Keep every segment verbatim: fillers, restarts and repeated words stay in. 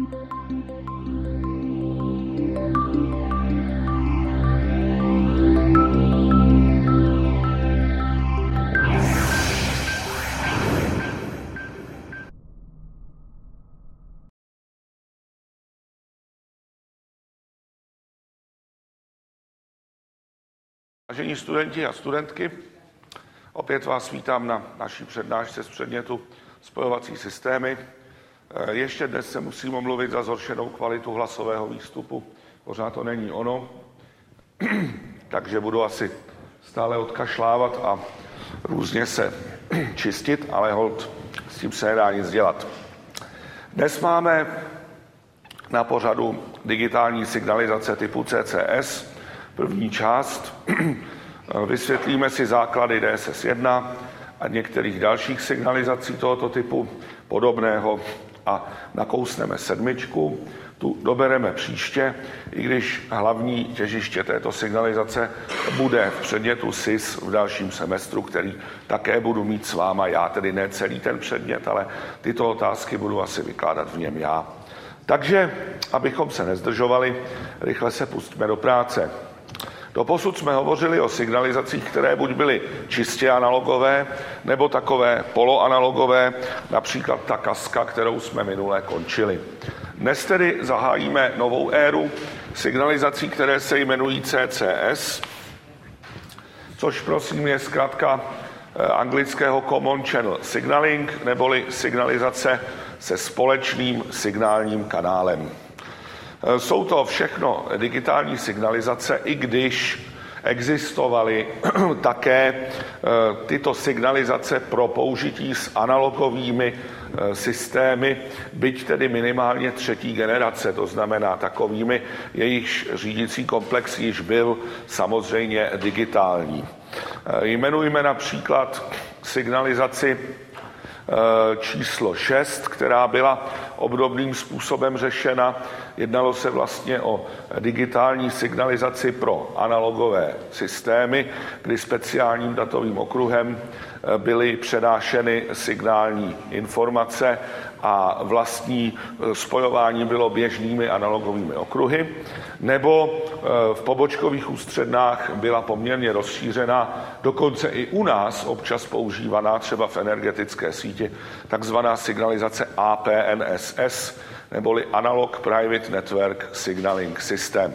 Vážení studenti a studentky, opět vás vítám na naší přednášce z předmětu spojovací systémy. Ještě dnes se musím omluvit za zhoršenou kvalitu hlasového výstupu. Pořád to není ono, takže budu asi stále odkašlávat a různě se čistit, ale holt s tím se nedá nic dělat. Dnes máme na pořadu digitální signalizace typu C C S, první část. Vysvětlíme si základy D S S jedna a některých dalších signalizací tohoto typu podobného a nakousneme sedmičku. Tu dobereme příště, i když hlavní těžiště této signalizace bude v předmětu S I S v dalším semestru, který také budu mít s váma já, tedy ne celý ten předmět, ale tyto otázky budu asi vykládat v něm já. Takže, abychom se nezdržovali, rychle se pustíme do práce. Doposud jsme hovořili o signalizacích, které buď byly čistě analogové, nebo takové poloanalogové, například ta kaska, kterou jsme minule končili. Dnes tedy zahájíme novou éru signalizací, které se jmenují C C S, což prosím je zkrátka anglického Common Channel Signaling, neboli signalizace se společným signálním kanálem. Jsou to všechno digitální signalizace, i když existovaly také tyto signalizace pro použití s analogovými systémy, byť tedy minimálně třetí generace, to znamená takovými, jejichž řídící komplex již byl samozřejmě digitální. Jmenujme například signalizaci číslo šest, která byla obdobným způsobem řešena. Jednalo se vlastně o digitální signalizaci pro analogové systémy, kdy speciálním datovým okruhem byly přenášeny signální informace a vlastní spojování bylo běžnými analogovými okruhy, nebo v pobočkových ústřednách byla poměrně rozšířená, dokonce i u nás občas používaná, třeba v energetické síti, takzvaná signalizace A P N S S, neboli Analog Private Network Signaling System.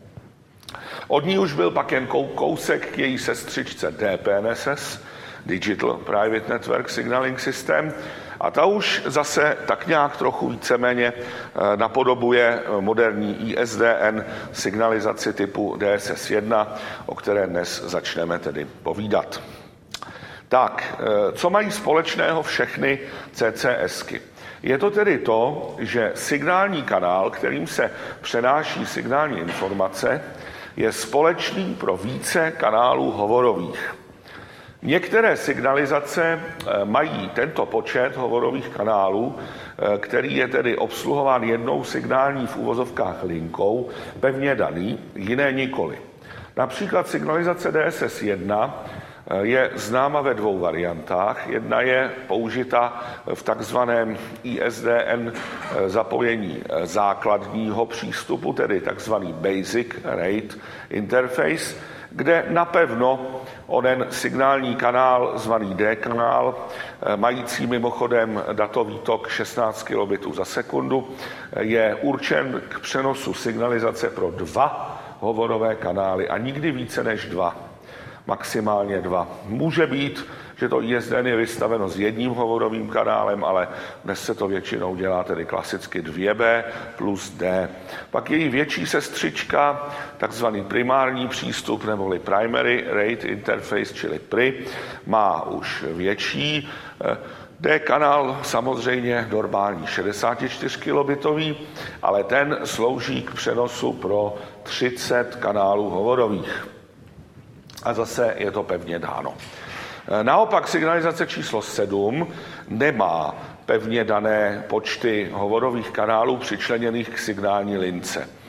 Od ní už byl pak jen kousek k její sestřičce D P N S S, Digital Private Network Signaling System, a ta už zase tak nějak trochu víceméně napodobuje moderní I S D N signalizaci typu D S S jedna, o které dnes začneme tedy povídat. Tak, co mají společného všechny CCSky? Je to tedy to, že signální kanál, kterým se přenáší signální informace, je společný pro více kanálů hovorových. Některé signalizace mají tento počet hovorových kanálů, který je tedy obsluhován jednou signální v uvozovkách linkou, pevně daný, jiné nikoli. Například signalizace D S S jedna je známa ve dvou variantách. Jedna je použita v takzvaném I S D N zapojení základního přístupu, tedy takzvaný Basic Rate Interface, kde napevno onen signální kanál, zvaný D-kanál, mající mimochodem datový tok šestnáct kilobitů za sekundu, je určen k přenosu signalizace pro dva hovorové kanály a nikdy více než dva. Maximálně dva. Může být, že to I S D N je vystaveno s jedním hovorovým kanálem, ale dnes se to většinou dělá tedy klasicky dvě B plus D. Pak její větší sestřička, takzvaný primární přístup, neboli Primary Rate Interface, čili P R I, má už větší D-kanál, samozřejmě normální šedesát čtyři kilobitový, ale ten slouží k přenosu pro třicet kanálů hovorových. A zase je to pevně dáno. Naopak signalizace číslo sedm nemá pevně dané počty hovorových kanálů přičleněných k signální lince.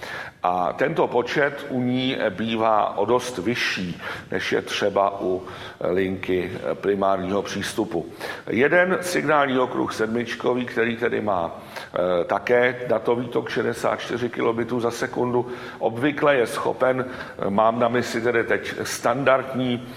A tento počet u ní bývá o dost vyšší, než je třeba u linky primárního přístupu. Jeden signální okruh sedmičkový, který tedy má e, také datový tok šedesát čtyři kilobitů za sekundu, obvykle je schopen, mám na mysli tedy teď standardní e,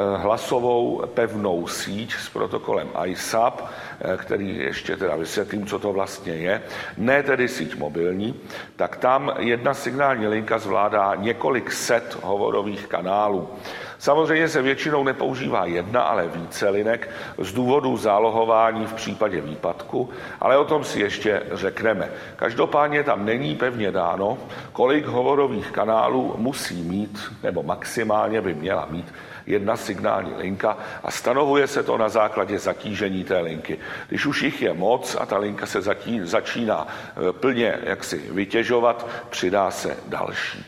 hlasovou pevnou síť s protokolem I S A P, e, který ještě teda vysvětlím, co to vlastně je, ne tedy síť mobilní, tak tam jedna signální linka zvládá několik set hovorových kanálů. Samozřejmě se většinou nepoužívá jedna, ale více linek z důvodu zálohování v případě výpadku, ale o tom si ještě řekneme. Každopádně tam není pevně dáno, kolik hovorových kanálů musí mít, nebo maximálně by měla mít jedna signální linka a stanovuje se to na základě zatížení té linky. Když už jich je moc a ta linka se zatí, začíná plně jaksi vytěžovat, přidá se další.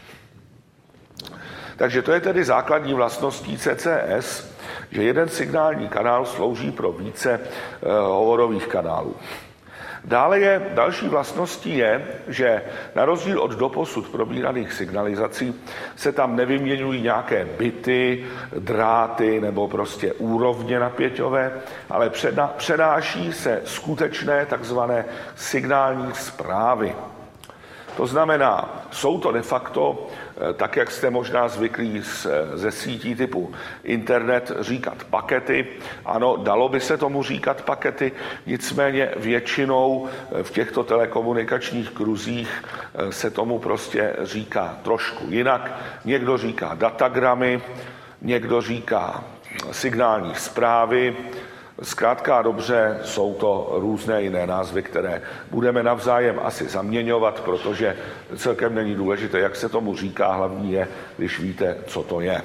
Takže to je tedy základní vlastností C C S, že jeden signální kanál slouží pro více uh, hovorových kanálů. Dále je, další vlastností je, že na rozdíl od doposud probíraných signalizací se tam nevyměňují nějaké bity, dráty nebo prostě úrovně napěťové, ale přenáší se skutečné takzvané signální zprávy. To znamená, jsou to de facto, tak jak jste možná zvyklí ze sítí typu internet říkat pakety. Ano, dalo by se tomu říkat pakety, nicméně většinou v těchto telekomunikačních kruzích se tomu prostě říká trošku jinak. Někdo říká datagramy, někdo říká signální zprávy. Zkrátka a dobře, jsou to různé jiné názvy, které budeme navzájem asi zaměňovat, protože celkem není důležité, jak se tomu říká, hlavní je, když víte, co to je.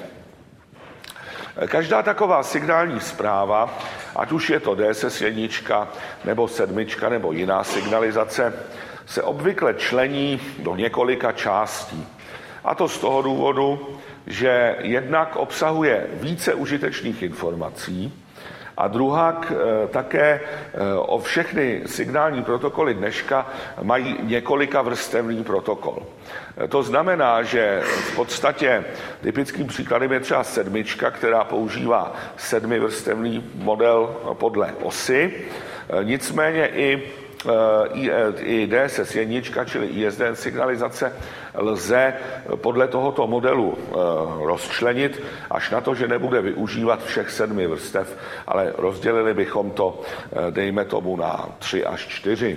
Každá taková signální zpráva, ať už je to D S S jedna, nebo sedmička, nebo jiná signalizace, se obvykle člení do několika částí. A to z toho důvodu, že jednak obsahuje více užitečných informací, a druhák také o všechny signální protokoly dneška mají několika vrstevný protokol. To znamená, že v podstatě typickým příkladem je třeba sedmička, která používá sedmivrstevný model podle osy. Nicméně i i D S S jedna, čili I S D N signalizace, lze podle tohoto modelu rozčlenit až na to, že nebude využívat všech sedmi vrstev, ale rozdělili bychom to, dejme tomu, na tři až čtyři.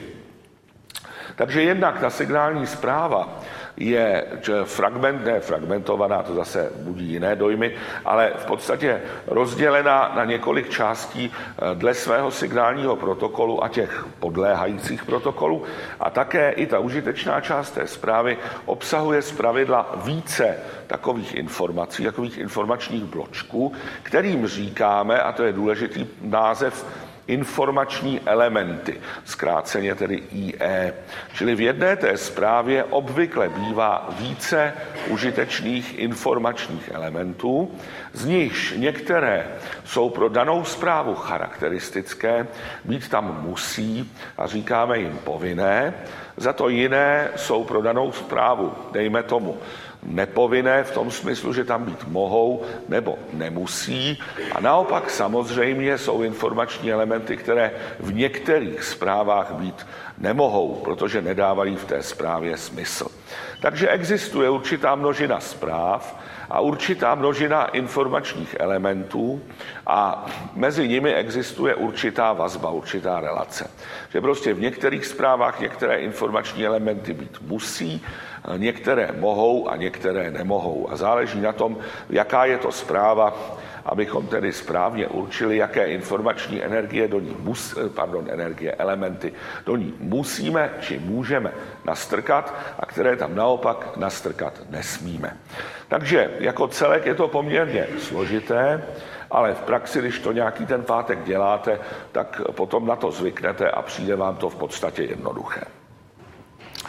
Takže jednak ta signální zpráva je fragment, ne fragmentovaná, to zase budí jiné dojmy, ale v podstatě rozdělená na několik částí dle svého signálního protokolu a těch podléhajících protokolů. A také i ta užitečná část té zprávy obsahuje zpravidla více takových informací, takových informačních bločků, kterým říkáme, a to je důležitý název, informační elementy, zkráceně tedy I E. Čili v jedné té zprávě obvykle bývá více užitečných informačních elementů, z nichž některé jsou pro danou zprávu charakteristické, být tam musí a říkáme jim povinné, za to jiné jsou pro danou zprávu, dejme tomu, nepovinné v tom smyslu, že tam být mohou nebo nemusí. A naopak samozřejmě jsou informační elementy, které v některých zprávách být nemohou, protože nedávají v té zprávě smysl. Takže existuje určitá množina zpráv a určitá množina informačních elementů a mezi nimi existuje určitá vazba, určitá relace. Že prostě v některých zprávách některé informační elementy být musí, některé mohou a některé nemohou. A záleží na tom, jaká je to zpráva, abychom tedy správně určili, jaké informační energie do ní mus, pardon, energie, elementy do ní musíme či můžeme nastrkat a které tam naopak nastrkat nesmíme. Takže jako celek je to poměrně složité, ale v praxi, když to nějaký ten pátek děláte, tak potom na to zvyknete a přijde vám to v podstatě jednoduché.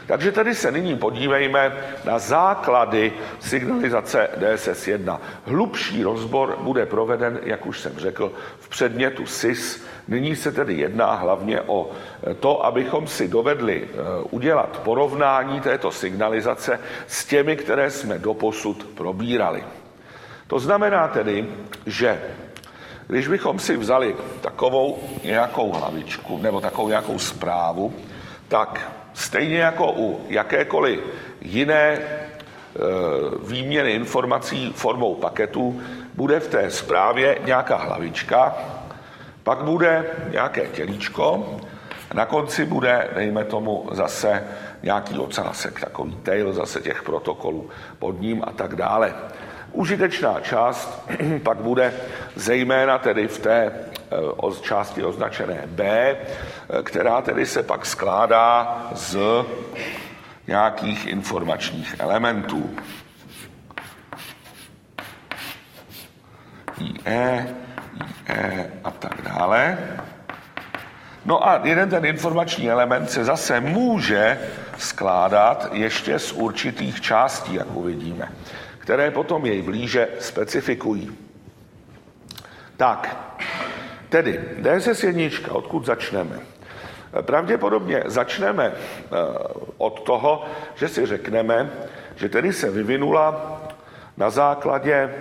Takže tady se nyní podívejme na základy signalizace D S S jedna. Hlubší rozbor bude proveden, jak už jsem řekl, v předmětu S I S. Nyní se tedy jedná hlavně o to, abychom si dovedli udělat porovnání této signalizace s těmi, které jsme doposud probírali. To znamená tedy, že když bychom si vzali takovou nějakou hlavičku nebo takovou nějakou zprávu, tak stejně jako u jakékoliv jiné e, výměny informací formou paketů bude v té zprávě nějaká hlavička, pak bude nějaké tělíčko, na konci bude, dejme tomu, zase nějaký ocásek, takový tail zase těch protokolů pod ním a tak dále. Užitečná část pak bude zejména tedy v té části označené B, která tedy se pak skládá z nějakých informačních elementů. I E, I E a tak dále. No a jeden ten informační element se zase může skládat ještě z určitých částí, jak uvidíme, které potom jej blíže specifikují. Tak, tedy D S S jedna, odkud začneme? Pravděpodobně začneme od toho, že si řekneme, že tedy se vyvinula na základě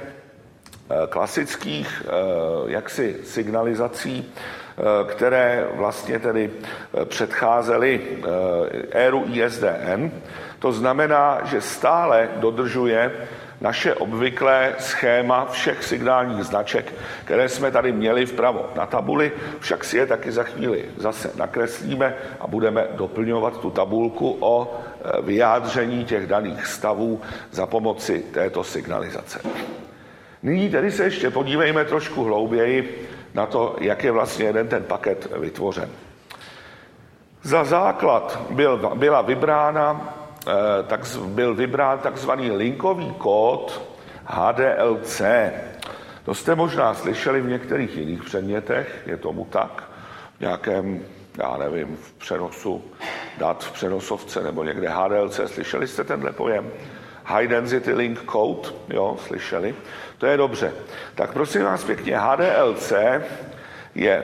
klasických jaksi signalizací, které vlastně tedy předcházely éru I S D N. To znamená, že stále dodržuje naše obvyklé schéma všech signálních značek, které jsme tady měli vpravo na tabuli, však si je taky za chvíli zase nakreslíme a budeme doplňovat tu tabulku o vyjádření těch daných stavů za pomoci této signalizace. Nyní tedy se ještě podívejme trošku hlouběji na to, jak je vlastně jeden ten paket vytvořen. Za základ byl, byla vybrána, tak byl vybrán takzvaný linkový kód H D L C. To jste možná slyšeli v některých jiných předmětech, je tomu tak, v nějakém, já nevím, v přenosu dat v přenosovce nebo někde H D L C. Slyšeli jste tenhle pojem? High Density Link Code, jo, slyšeli? To je dobře. Tak prosím vás pěkně, H D L C je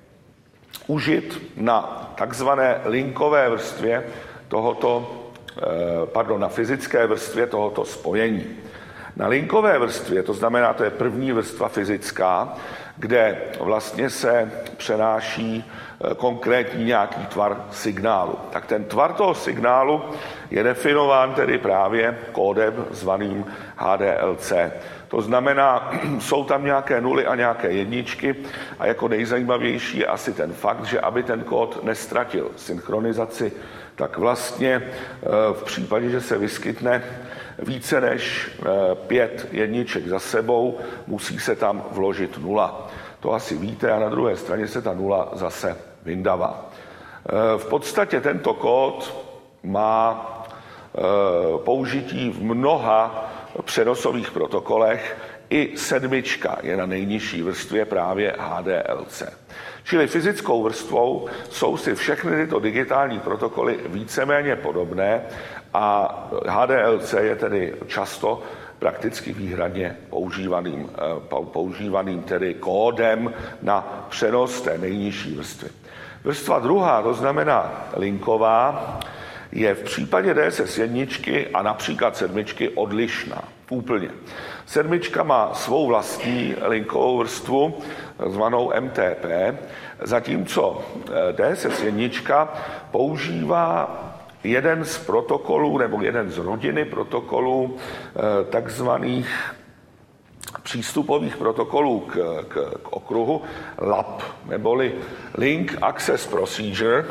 užit na takzvané linkové vrstvě tohoto, pardon, na fyzické vrstvě tohoto spojení. Na linkové vrstvě, to znamená, to je první vrstva fyzická, kde vlastně se přenáší konkrétní nějaký tvar signálu. Tak ten tvar toho signálu je definován tedy právě kódem zvaným H D L C. To znamená, jsou tam nějaké nuly a nějaké jedničky a jako nejzajímavější je asi ten fakt, že aby ten kód nestratil synchronizaci, tak vlastně v případě, že se vyskytne více než pět jedniček za sebou, musí se tam vložit nula. To asi víte a na druhé straně se ta nula zase vyndává. V podstatě tento kód má použití v mnoha přenosových protokolech, i sedmička je na nejnižší vrstvě právě H D L C. Čili fyzickou vrstvou jsou si všechny tyto digitální protokoly víceméně podobné a H D L C je tedy často prakticky výhradně používaným, používaným tedy kódem na přenos té nejnižší vrstvy. Vrstva druhá, to znamená linková, je v případě D S S jedna a například sedmičky odlišná. Úplně. Sedmička má svou vlastní linkovou vrstvu, zvanou M T P, zatímco D S S jedna používá jeden z protokolů, nebo jeden z rodiny protokolů, takzvaných přístupových protokolů k, k, k okruhu L A P, neboli Link Access Procedure,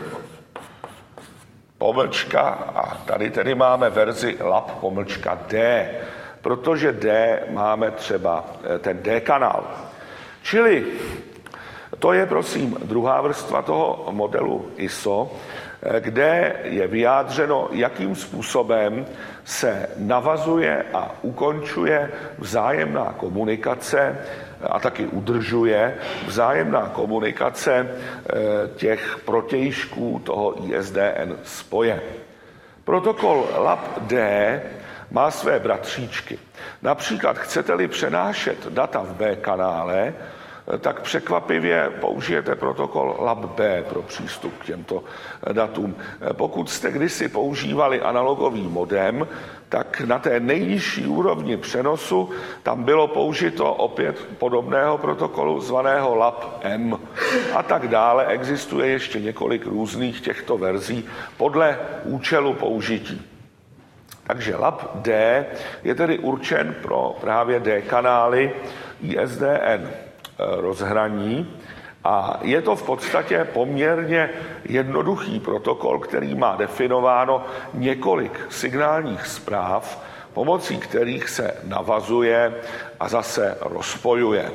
pomlčka, a tady tedy máme verzi L A P pomlčka D, protože D máme třeba ten D kanál. Čili to je, prosím, druhá vrstva toho modelu I S O, kde je vyjádřeno, jakým způsobem se navazuje a ukončuje vzájemná komunikace a taky udržuje vzájemná komunikace těch protějšků toho I S D N spoje. Protokol lab D má své bratříčky. Například chcete-li přenášet data v B kanále, tak překvapivě použijete protokol lab B pro přístup k těmto datům. Pokud jste kdysi používali analogový modem, tak na té nejnižší úrovni přenosu tam bylo použito opět podobného protokolu zvaného lab M. A tak dále. Existuje ještě několik různých těchto verzí podle účelu použití. Takže lab D je tedy určen pro právě D kanály I S D N rozhraní a je to v podstatě poměrně jednoduchý protokol, který má definováno několik signálních zpráv, pomocí kterých se navazuje a zase rozpojuje.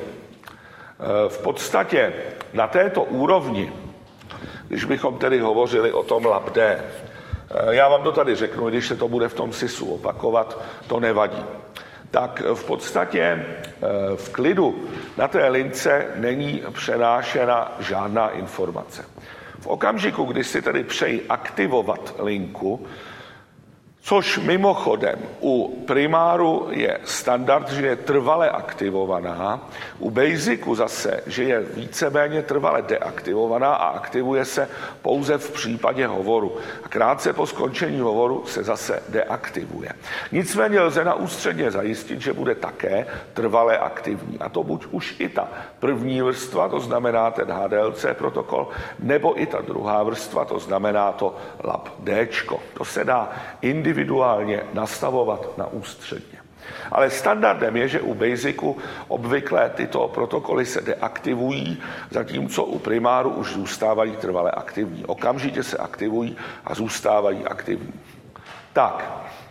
V podstatě na této úrovni, když bychom tedy hovořili o tom lab D, já vám to tady řeknu, když se to bude v tom S I S u opakovat, to nevadí. Tak v podstatě v klidu na té lince není přenášena žádná informace. V okamžiku, kdy si tedy přeji aktivovat linku, což mimochodem u primáru je standard, že je trvale aktivovaná, u basicu zase, že je víceméně trvale deaktivovaná a aktivuje se pouze v případě hovoru. A krátce po skončení hovoru se zase deaktivuje. Nicméně lze na ústředně zajistit, že bude také trvale aktivní. A to buď už i ta první vrstva, to znamená ten H D L C protokol, nebo i ta druhá vrstva, to znamená to lab D. To se dá individuálně individuálně nastavovat na ústředně. Ale standardem je, že u basicu obvykle tyto protokoly se deaktivují, zatímco u primáru už zůstávají trvale aktivní. Okamžitě se aktivují a zůstávají aktivní. Tak,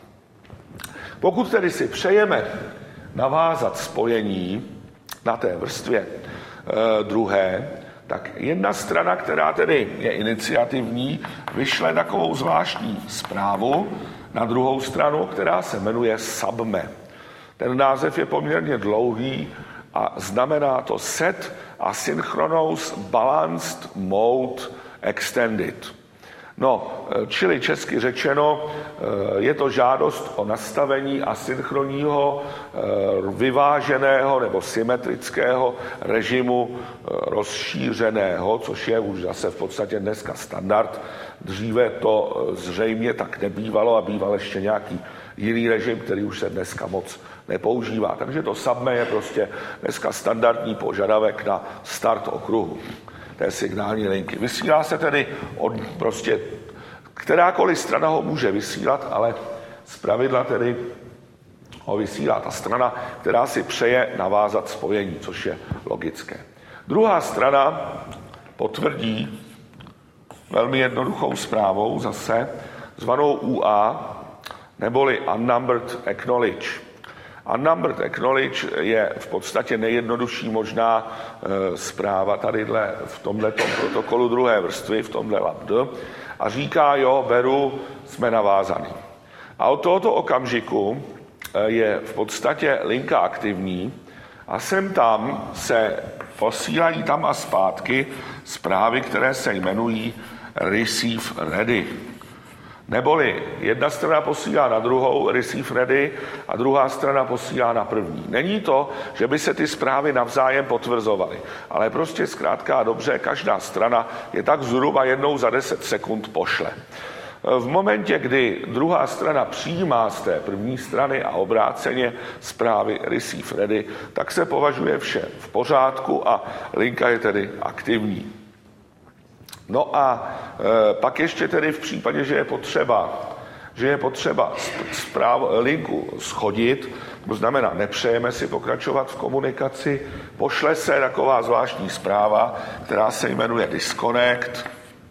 pokud tedy si přejeme navázat spojení na té vrstvě e, druhé, tak jedna strana, která tedy je iniciativní, vyšle takovou zvláštní zprávu na druhou stranu, která se jmenuje subme. Ten název je poměrně dlouhý a znamená to Set Asynchronous Balanced Mode Extended. No, čili česky řečeno, je to žádost o nastavení asynchronního, vyváženého nebo symetrického režimu rozšířeného, což je už zase v podstatě dneska standard. Dříve to zřejmě tak nebývalo a býval ještě nějaký jiný režim, který už se dneska moc nepoužívá. Takže to subme je prostě dneska standardní požadavek na start okruhu té signální linky. Vysílá se tedy od prostě, kterákoliv strana ho může vysílat, ale zpravidla tedy ho vysílá ta strana, která si přeje navázat spojení, což je logické. Druhá strana potvrdí velmi jednoduchou zprávou zase, zvanou U A, neboli Unnumbered Acknowledge. Unnumbered Acknowledge je v podstatě nejjednodušší možná e, zpráva tadyhle v tomhletom protokolu druhé vrstvy, v tomhle lab D, a říká, jo, beru, jsme navázaný. A od tohoto okamžiku e, je v podstatě linka aktivní a sem tam se posílají tam a zpátky zprávy, které se jmenují Receive Ready. Neboli jedna strana posílá na druhou receive ready a druhá strana posílá na první. Není to, že by se ty zprávy navzájem potvrzovaly, ale prostě zkrátka a dobře, každá strana je tak zhruba jednou za deset sekund pošle. V momentě, kdy druhá strana přijímá z té první strany a obráceně zprávy receive ready, tak se považuje vše v pořádku a linka je tedy aktivní. No a e, pak ještě tedy v případě, že je potřeba, že je potřeba zpráv, linku schodit, to znamená, nepřejeme si pokračovat v komunikaci, pošle se taková zvláštní zpráva, která se jmenuje disconnect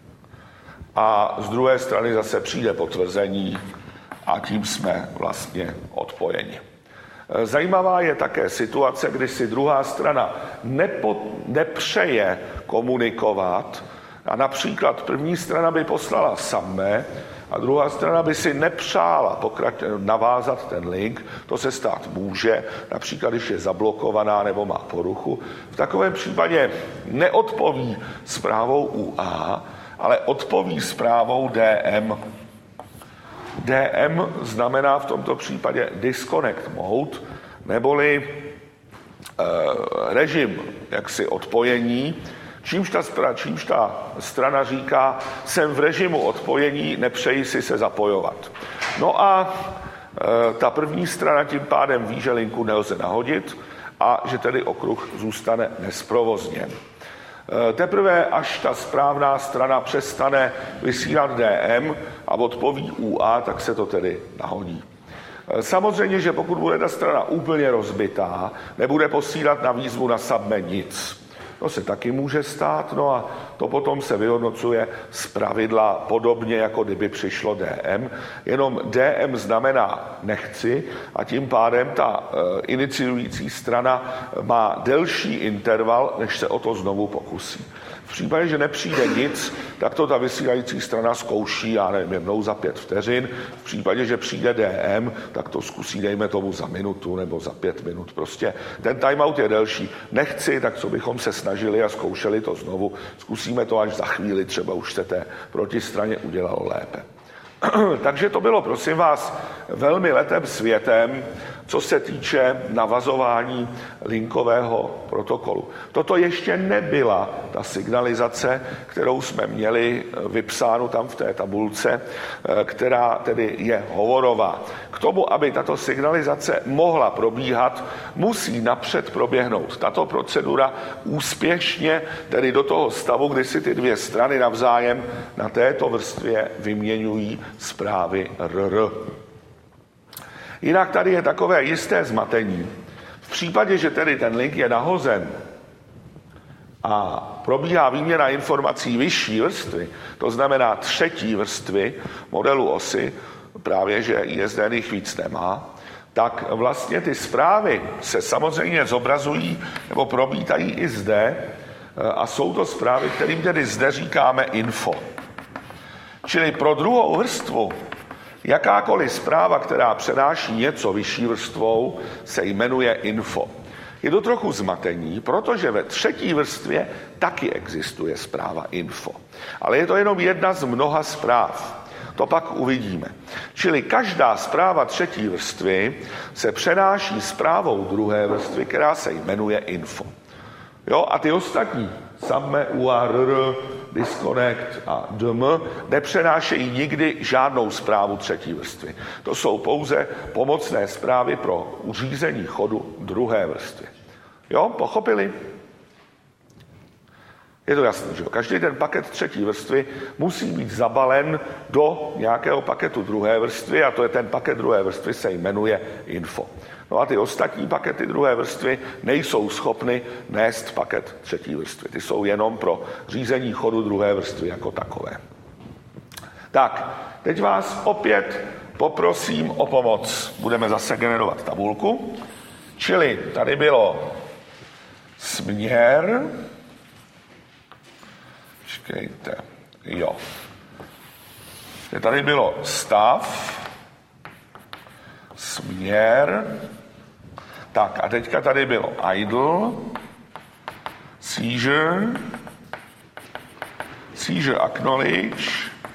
a z druhé strany zase přijde potvrzení a tím jsme vlastně odpojeni. Zajímavá je také situace, kdy si druhá strana nepo, nepřeje komunikovat, a například první strana by poslala subme a druhá strana by si nepřála pokrač- navázat ten link, to se stát může, například když je zablokovaná nebo má poruchu. V takovém případě neodpoví zprávou U A, ale odpoví zprávou D M. D M znamená v tomto případě disconnect mode, neboli e, režim jaksi odpojení, čímž ta, čímž ta strana říká, jsem v režimu odpojení, nepřeji si se zapojovat. No a e, ta první strana tím pádem ví, že linku nelze nahodit a že tedy okruh zůstane nesprovozněn. E, teprve až ta správná strana přestane vysílat D M a odpoví U A, tak se to tedy nahodí. Samozřejmě, že pokud bude ta strana úplně rozbitá, nebude posílat na výzvu na subme nic. To se taky může stát, no a to potom se vyhodnocuje z pravidla podobně, jako kdyby přišlo D M. Jenom D M znamená nechci a tím pádem ta e, iniciující strana má delší interval, než se o to znovu pokusí. V případě, že nepřijde nic, tak to ta vysílající strana zkouší, já nevím, jednou za pět vteřin. V případě, že přijde D M, tak to zkusí, dejme tomu, za minutu nebo za pět minut. Prostě ten timeout je delší. Nechci, tak co bychom se snažili a zkoušeli to znovu. Zkusíme to až za chvíli, třeba už se té protistraně udělalo lépe. Takže to bylo, prosím vás, velmi letem světem, co se týče navazování linkového protokolu. Toto ještě nebyla ta signalizace, kterou jsme měli vypsánu tam v té tabulce, která tedy je hovorová. K tomu, aby tato signalizace mohla probíhat, musí napřed proběhnout tato procedura úspěšně, tedy do toho stavu, kdy si ty dvě strany navzájem na této vrstvě vyměňují zprávy R R. Jinak tady je takové jisté zmatení. V případě, že tedy ten link je nahozen a probíhá výměna informací vyšší vrstvy, to znamená třetí vrstvy modelu osy, právě že I S D N jich víc nemá, tak vlastně ty zprávy se samozřejmě zobrazují nebo probítají i zde a jsou to zprávy, kterým tedy zde říkáme info. Čili pro druhou vrstvu jakákoliv zpráva, která přenáší něco vyšší vrstvou, se jmenuje info. Je to trochu zmatení, protože ve třetí vrstvě taky existuje zpráva info. Ale je to jenom jedna z mnoha zpráv. To pak uvidíme. Čili každá zpráva třetí vrstvy se přenáší zprávou druhé vrstvy, která se jmenuje info. Jo, a ty ostatní, subme, U A R R, disconnect a D M, nepřenášejí nikdy žádnou zprávu třetí vrstvy. To jsou pouze pomocné zprávy pro uřízení chodu druhé vrstvy. Jo, pochopili? Je to jasné, že jo? Každý ten paket třetí vrstvy musí být zabalen do nějakého paketu druhé vrstvy a to je ten paket druhé vrstvy, se jmenuje info. No a ty ostatní pakety druhé vrstvy nejsou schopny nést paket třetí vrstvy. Ty jsou jenom pro řízení chodu druhé vrstvy jako takové. Tak, teď vás opět poprosím o pomoc. Budeme zase generovat tabulku. Čili tady bylo směr. Počkejte. Jo. Tady bylo stav. Směr. Tak a teďka tady bylo idle, seizure, seizure acknowledge,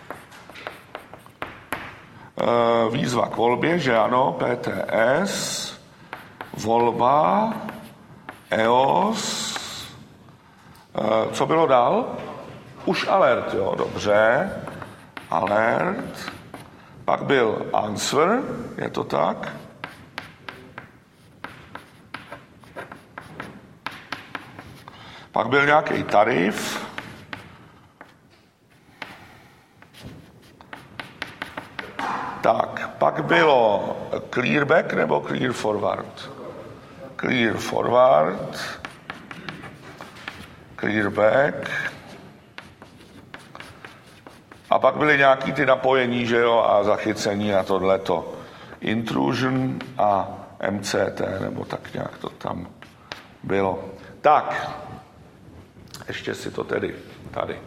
výzva k volbě, že ano, P T S, volba, E O S, co bylo dál? Už alert, jo, dobře, alert, pak byl answer, je to tak? Pak byl nějaký tarif. Tak, pak bylo clear back nebo clear forward? Clear forward. Clear back. A pak byly nějaký ty napojení, že jo, a zachycení a tohleto. Intrusion a M C T, nebo tak nějak to tam bylo. Tak, ještě si to tedy tady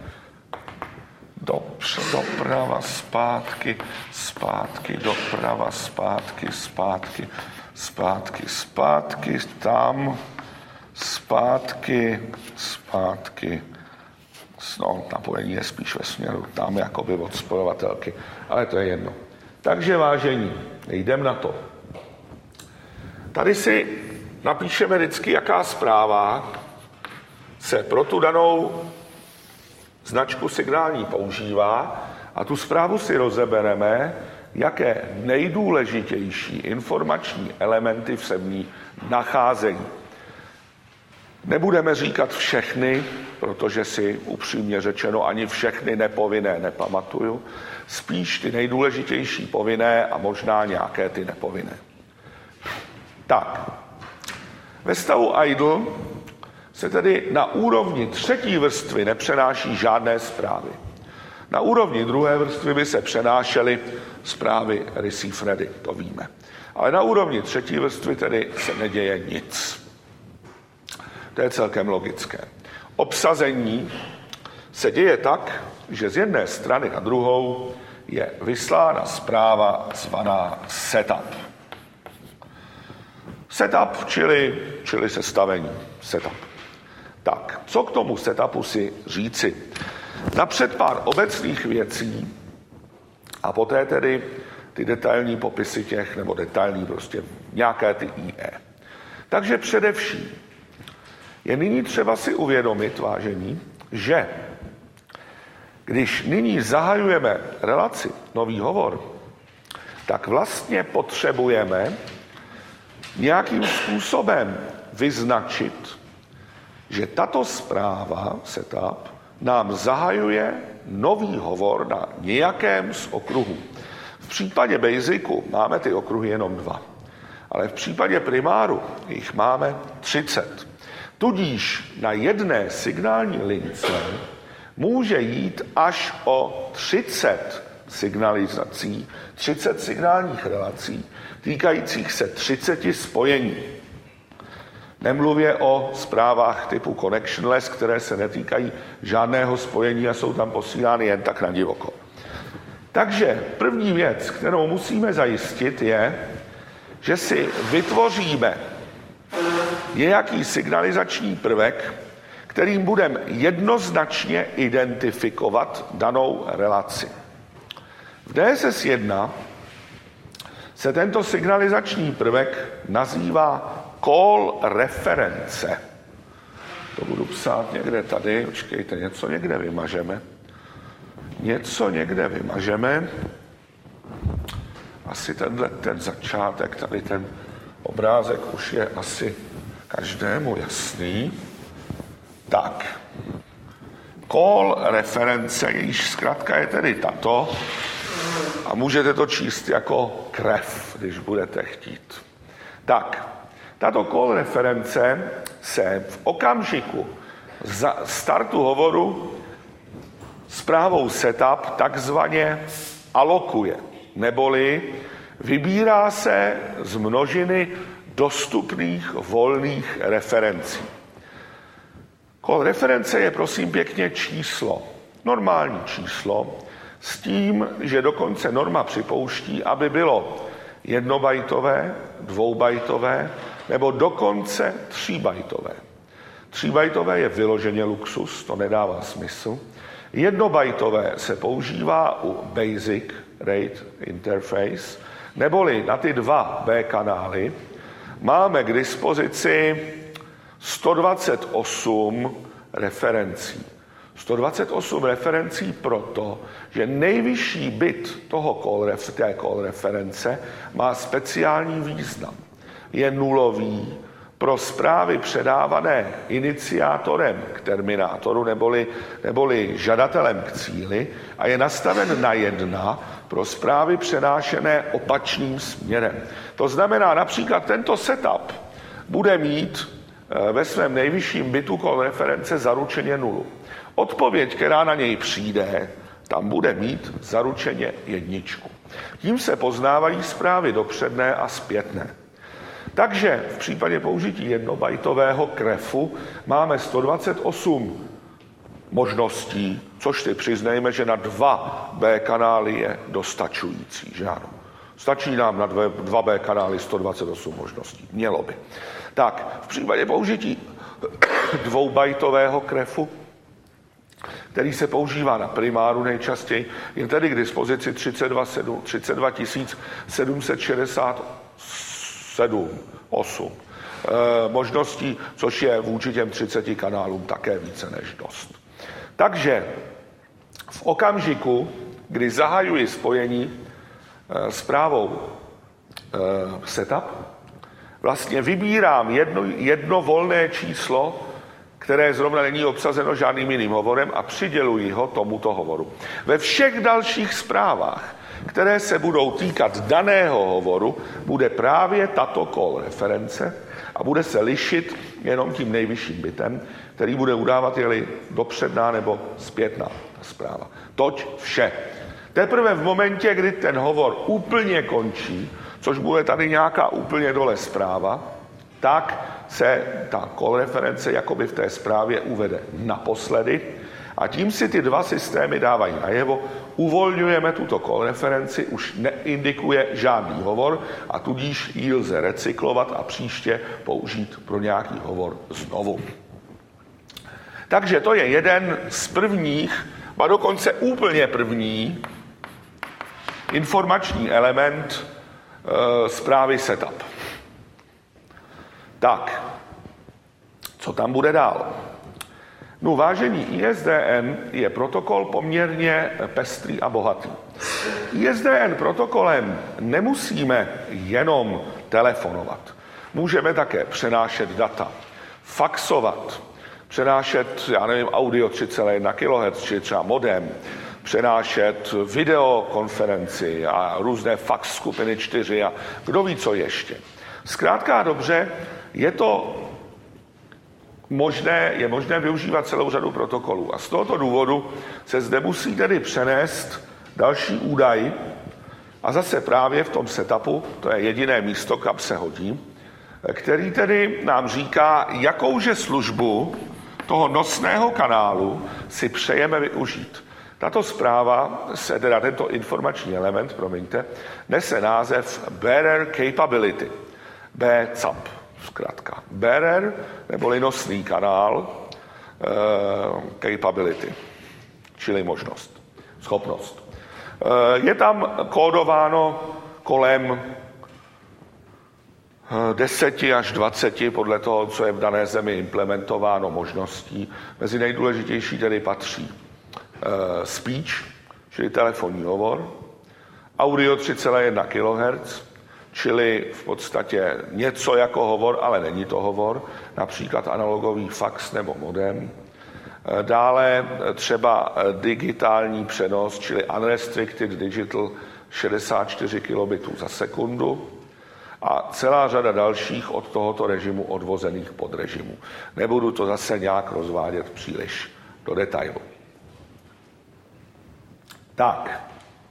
dopř, doprava, zpátky, zpátky, doprava, zpátky, zpátky, zpátky, zpátky, tam, zpátky, zpátky. No, napojení je spíš ve směru tam, jakoby od spojovatelky, ale to je jedno. Takže vážení, jdem na to. Tady si napíšeme vždycky, jaká zpráva se pro tu danou značku signální používá a tu zprávu si rozebereme, jaké nejdůležitější informační elementy v ní nacházejí. Nebudeme říkat všechny, protože si upřímně řečeno ani všechny nepovinné nepamatuju, spíš ty nejdůležitější povinné a možná nějaké ty nepovinné. Tak, ve stavu idle se tedy na úrovni třetí vrstvy nepřenáší žádné zprávy. Na úrovni druhé vrstvy by se přenášely zprávy receive ready, to víme. Ale na úrovni třetí vrstvy tedy se neděje nic. To je celkem logické. Obsazení se děje tak, že z jedné strany na druhou je vyslána zpráva zvaná setup. Setup, čili, čili sestavení. Setup. Tak, co k tomu setupu si říci? Napřed pár obecných věcí a poté tedy ty detailní popisy těch, nebo detailní prostě nějaké ty í é. Takže především je nyní třeba si uvědomit, vážení, že když nyní zahajujeme relaci, nový hovor, tak vlastně potřebujeme nějakým způsobem vyznačit, že tato zpráva, setup, nám zahajuje nový hovor na nějakém z okruhů. V případě Basicu máme ty okruhy jenom dva, ale v případě primáru jich máme třicet. Tudíž na jedné signální lince může jít až o třicet signalizací, třicet signálních relací, týkajících se třiceti spojení. Nemluvě o zprávách typu connectionless, které se netýkají žádného spojení a jsou tam posílány jen tak na divoko. Takže první věc, kterou musíme zajistit, je, že si vytvoříme nějaký signalizační prvek, kterým budeme jednoznačně identifikovat danou relaci. V D S S jedna se tento signalizační prvek nazývá call reference. To budu psát někde tady, počkejte, něco někde vymažeme. Něco někde vymažeme. Asi tenhle ten začátek, tady ten obrázek už je asi každému jasný. Tak. Call reference, jejíž zkratka je tedy tato a můžete to číst jako krev, když budete chtít. Tak, tato call reference se v okamžiku za startu hovoru zprávou setup takzvaně alokuje, neboli vybírá se z množiny dostupných volných referencí. Call reference je prosím pěkně číslo, normální číslo, s tím, že dokonce norma připouští, aby bylo jednobajtové, dvoubajtové nebo dokonce tříbajtové. Tříbajtové je vyloženě luxus, to nedává smysl. Jednobajtové se používá u Basic Rate Interface, neboli na ty dva B kanály máme k dispozici sto dvacet osm referencí. sto dvacet osm referencí proto, že nejvyšší bit toho call ref, té call reference má speciální význam. Je nulový pro zprávy předávané iniciátorem k terminátoru neboli, neboli žadatelem k cíli a je nastaven na jedna pro zprávy přenášené opačným směrem. To znamená, například tento setup bude mít ve svém nejvyšším bitu call reference zaručeně nulu. Odpověď, která na něj přijde, tam bude mít zaručeně jedničku. Tím se poznávají zprávy dopředné a zpětné. Takže v případě použití jednobajtového krefu máme sto dvacet osm možností, což si přiznejme, že na dva B kanály je dostačující, že ano. Stačí nám na dva B kanály sto dvacet osm možností. Mělo by. Tak, v případě použití dvoubajtového krefu který se používá na primáru nejčastěji, je tedy k dispozici třicet dva tisíc sedm set šedesát sedm osm e, možností, což je vůči těm třiceti kanálům také více než dost. Takže v okamžiku, kdy zahajuji spojení e, s právou e, setup, vlastně vybírám jedno, jedno volné číslo, které zrovna není obsazeno žádným jiným hovorem a přiděluji ho tomuto hovoru. Ve všech dalších zprávách, které se budou týkat daného hovoru, bude právě tato call reference a bude se lišit jenom tím nejvyšším bitem, který bude udávat, je-li dopředná nebo zpětná ta zpráva. Toť vše. Teprve v momentě, kdy ten hovor úplně končí, což bude tady nějaká úplně dole zpráva, tak se ta call reference jakoby v té zprávě uvede naposledy a tím si ty dva systémy dávají najevo, uvolňujeme tuto call referenci, už neindikuje žádný hovor a tudíž ji lze recyklovat a příště použít pro nějaký hovor znovu. Takže to je jeden z prvních, a dokonce úplně první informační element e, zprávy setup. Tak, co tam bude dál? No, vážení, I S D N je protokol poměrně pestrý a bohatý. I S D N protokolem nemusíme jenom telefonovat. Můžeme také přenášet data, faxovat, přenášet, já nevím, audio tři celá jedna kilohertz, či třeba modem, přenášet videokonferenci a různé fax skupiny čtyři a kdo ví, co ještě. Zkrátka dobře, je to možné, je možné využívat celou řadu protokolů. A z tohoto důvodu se zde musí tedy přenést další údaj a zase právě v tom setupu, to je jediné místo, kam se hodí, který tedy nám říká, jakouže službu toho nosného kanálu si přejeme využít. Tato zpráva, se, teda tento informační element, promiňte, nese název Bearer Capability. B C A P, zkrátka. Bearer, neboli nosný kanál, eh, capability, čili možnost, schopnost. Eh, je tam kódováno kolem deseti až dvaceti, podle toho, co je v dané zemi implementováno možností. Mezi nejdůležitější tedy patří eh, speech, čili telefonní hovor, audio tři celá jedna kilohertz, čili v podstatě něco jako hovor, ale není to hovor, například analogový fax nebo modem. Dále třeba digitální přenos, čili unrestricted digital šedesát čtyři kilobitů za sekundu a celá řada dalších od tohoto režimu odvozených podrežimů. Nebudu to zase nějak rozvádět příliš do detailu. Tak.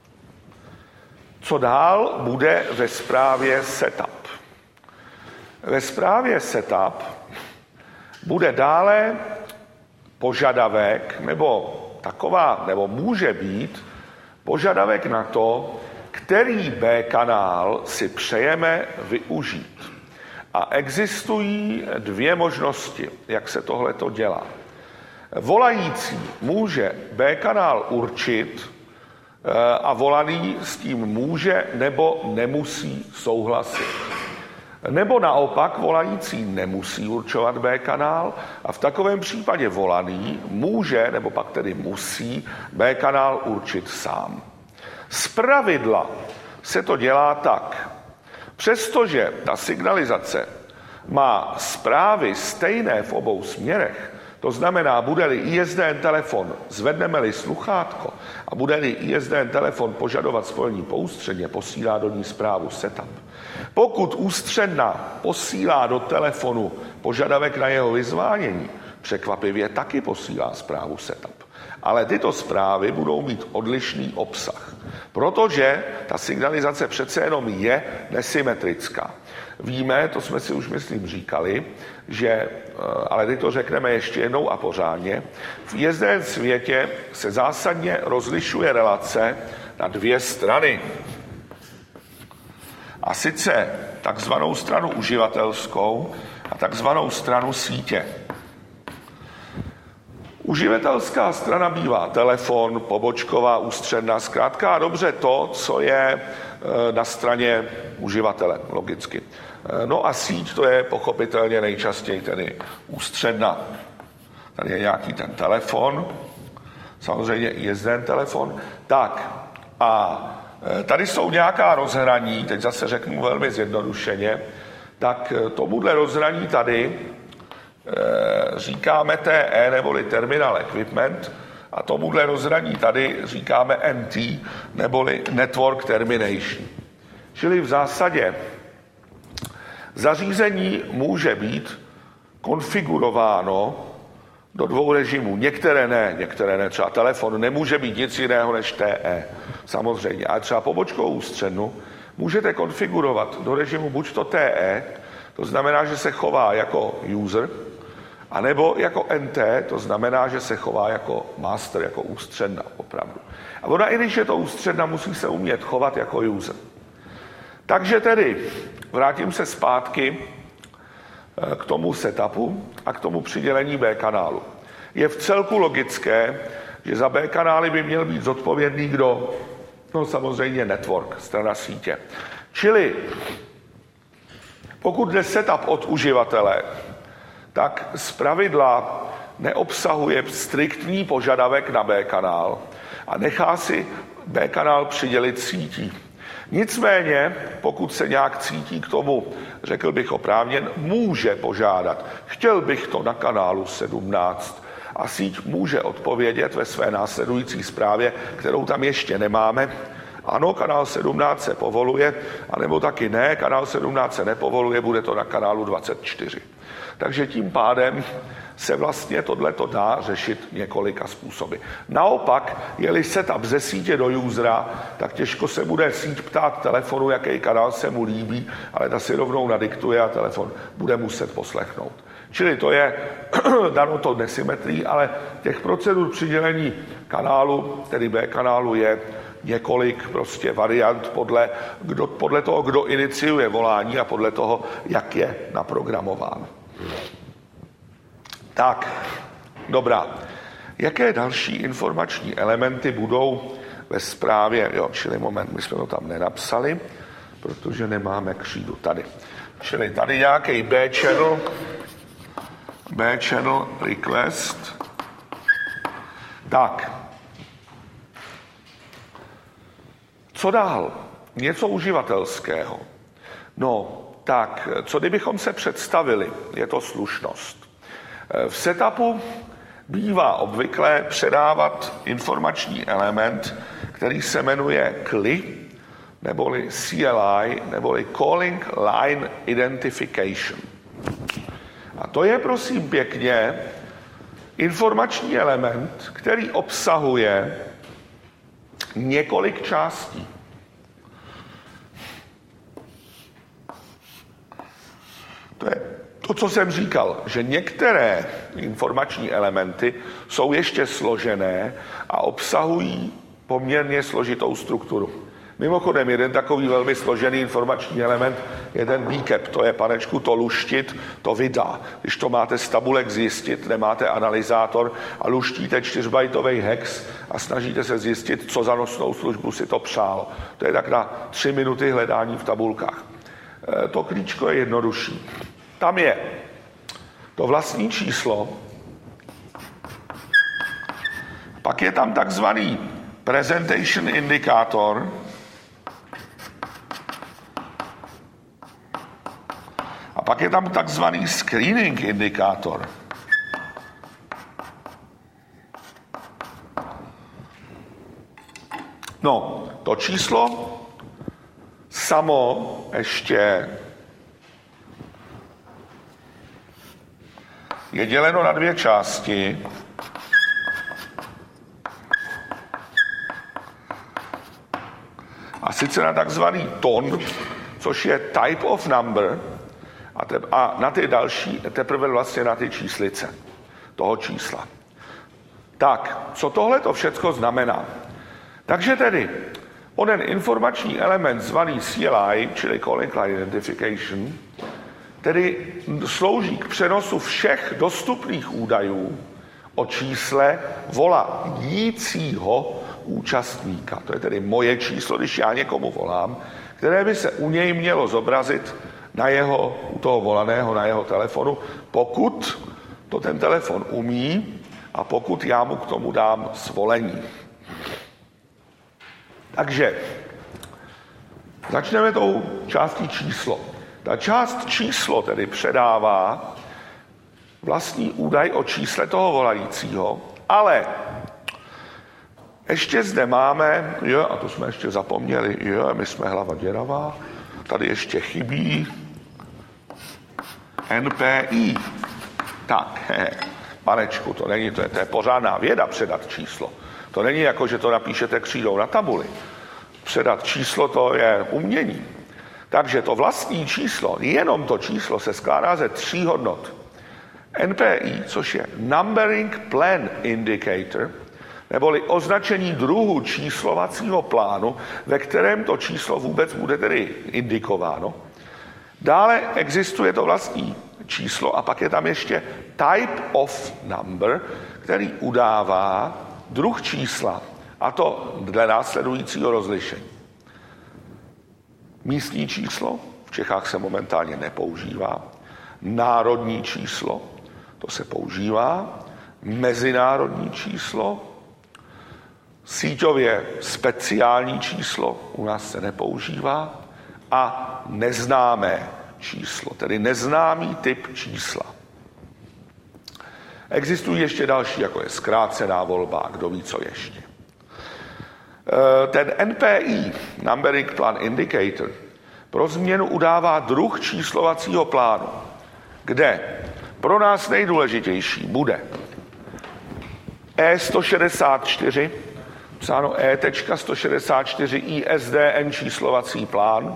Co dál bude ve zprávě setup? Ve zprávě setup bude dále požadavek, nebo taková, nebo může být požadavek na to, který B kanál si přejeme využít. A existují dvě možnosti, jak se tohleto dělá. Volající může B kanál určit a volaný s tím může nebo nemusí souhlasit. Nebo naopak volající nemusí určovat B kanál a v takovém případě volaný může nebo pak tedy musí B kanál určit sám. Zpravidla se to dělá tak. Přestože ta signalizace má zprávy stejné v obou směrech, to znamená, bude-li I S D N telefon, zvedneme-li sluchátko a bude-li I S D N telefon požadovat spojení po ústředně, posílá do ní zprávu setup. Pokud ústředna posílá do telefonu požadavek na jeho vyzvánění, překvapivě taky posílá zprávu setup. Ale tyto zprávy budou mít odlišný obsah, protože ta signalizace přece jenom je nesymetrická. Víme, to jsme si už myslím říkali, že, ale teď to řekneme ještě jednou a pořádně, v I S D N světě se zásadně rozlišuje relace na dvě strany. A sice takzvanou stranu uživatelskou a takzvanou stranu sítě. Uživatelská strana bývá telefon, pobočková, ústředna, zkrátka dobře to, co je na straně uživatele, logicky. No a síť, to je pochopitelně nejčastěji tedy ústředna. Tady je nějaký ten telefon, samozřejmě i jezden telefon. Tak a tady jsou nějaká rozhraní, teď zase řeknu velmi zjednodušeně, tak tomuhle rozhraní tady říkáme T E neboli Terminal Equipment a tomuhle rozhraní tady říkáme N T neboli Network Termination. Čili v zásadě zařízení může být konfigurováno do dvou režimů. Některé ne, některé ne. Třeba telefon nemůže být nic jiného než T E. Samozřejmě. A třeba pobočkovou ústřednu můžete konfigurovat do režimu buď to T E, to znamená, že se chová jako user, anebo jako N T, to znamená, že se chová jako master, jako ústředna opravdu. A ona, i když je to ústředna, musí se umět chovat jako user. Takže tedy vrátím se zpátky k tomu setupu a k tomu přidělení B kanálu. Je v celku logické, že za B kanály by měl být zodpovědný kdo? No samozřejmě network, strana sítě. Čili pokud jde setup od uživatele, tak zpravidla neobsahuje striktní požadavek na B kanál a nechá si B kanál přidělit sítí. Nicméně, pokud se nějak cítí k tomu, řekl bych oprávněn, může požádat. Chtěl bych to na kanálu sedmnáct a síť může odpovědět ve své následující zprávě, kterou tam ještě nemáme. Ano, kanál sedmnáct se povoluje, anebo taky ne, kanál sedmnáct se nepovoluje, bude to na kanálu dvacet čtyři. Takže tím pádem se vlastně tohleto dá řešit několika způsoby. Naopak, je-li setup ze sítě do usera, tak těžko se bude síť ptát telefonu, jaký kanál se mu líbí, ale ta si rovnou nadiktuje a telefon bude muset poslechnout. Čili to je dano to nesymetrií, ale těch procedur přidělení kanálu, tedy B kanálu, je několik prostě variant podle, kdo, podle toho, kdo iniciuje volání a podle toho, jak je naprogramován. Tak, dobrá. Jaké další informační elementy budou ve zprávě? Jo, čili moment, my jsme to tam nenapsali, protože nemáme křídu tady. Čili tady nějaký B channel, B channel request. Tak. Co dál? Něco uživatelského. No, tak, co kdybychom se představili? Je to slušnost. V setupu bývá obvyklé předávat informační element, který se jmenuje C L I, neboli C L I, neboli Calling Line Identification. A to je, prosím pěkně, informační element, který obsahuje několik částí. To je to, co jsem říkal, že některé informační elementy jsou ještě složené a obsahují poměrně složitou strukturu. Mimochodem, jeden takový velmi složený informační element je ten beacap, to je, panečku, to luštit, to vydá. Když to máte z tabulek zjistit, nemáte analyzátor a luštíte čtyřbajtový hex a snažíte se zjistit, co za nosnou službu si to přál. To je tak na tři minuty hledání v tabulkách. E, to klíčko je jednodušší. Tam je to vlastní číslo, pak je tam takzvaný presentation indikátor, a pak je tam takzvaný screening indikátor. No, to číslo samo ještě je děleno na dvě části. A sice na takzvaný ton, což je type of number, a, te, a na ty další, teprve vlastně na ty číslice toho čísla. Tak, co tohle to všecko znamená? Takže tedy, onen informační element zvaný C L I, čili Calling Line Identification, tedy slouží k přenosu všech dostupných údajů o čísle volajícího účastníka. To je tedy moje číslo, když já někomu volám, které by se u něj mělo zobrazit na jeho, u toho volaného, na jeho telefonu, pokud to ten telefon umí a pokud já mu k tomu dám svolení. Takže začneme tou částí číslo. Ta část číslo tedy předává vlastní údaj o čísle toho volajícího, ale ještě zde máme, jo, a to jsme ještě zapomněli, jo, my jsme hlava děravá, tady ještě chybí N P I. Tak, he, panečku, to není, to je, to je pořádná věda předat číslo. To není jako, že to napíšete křídou na tabuli. Předat číslo, to je umění. Takže to vlastní číslo, jenom to číslo se skládá ze tří hodnot. N P I, což je Numbering Plan Indicator, neboli označení druhu číslovacího plánu, ve kterém to číslo vůbec bude tedy indikováno. Dále existuje to vlastní číslo a pak je tam ještě Type of Number, který udává druh čísla, a to dle následujícího rozlišení. Místní číslo, v Čechách se momentálně nepoužívá, národní číslo, to se používá, mezinárodní číslo, síťově speciální číslo, u nás se nepoužívá, a neznámé číslo, tedy neznámý typ čísla. Existují ještě další, jako je zkrácená volba, kdo ví, co ještě. Ten N P I, Numbering Plan Indicator, pro změnu udává druh číslovacího plánu, kde pro nás nejdůležitější bude E sto šedesát čtyři, psáno E sto šedesát čtyři I S D N číslovací plán,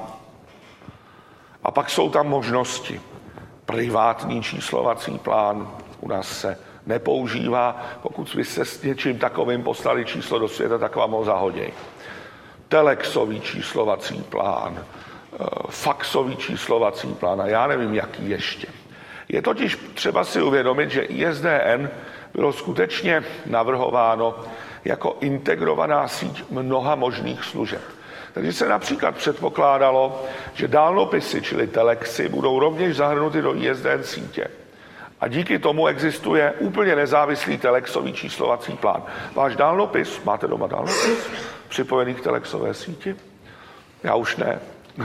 a pak jsou tam možnosti. Privátní číslovací plán u nás se nepoužívá. Pokud vy se s něčím takovým poslali číslo do světa, tak vám ho zahoděj. Telexový číslovací plán, faxový číslovací plán a já nevím, jaký ještě. Je totiž třeba si uvědomit, že I S D N bylo skutečně navrhováno jako integrovaná síť mnoha možných služeb. Takže se například předpokládalo, že dálnopisy, čili telexy, budou rovněž zahrnuty do I S D N sítě. A díky tomu existuje úplně nezávislý telexový číslovací plán. Váš dálnopis, máte doma dálnopis připojený k telexové síti? Já už ne.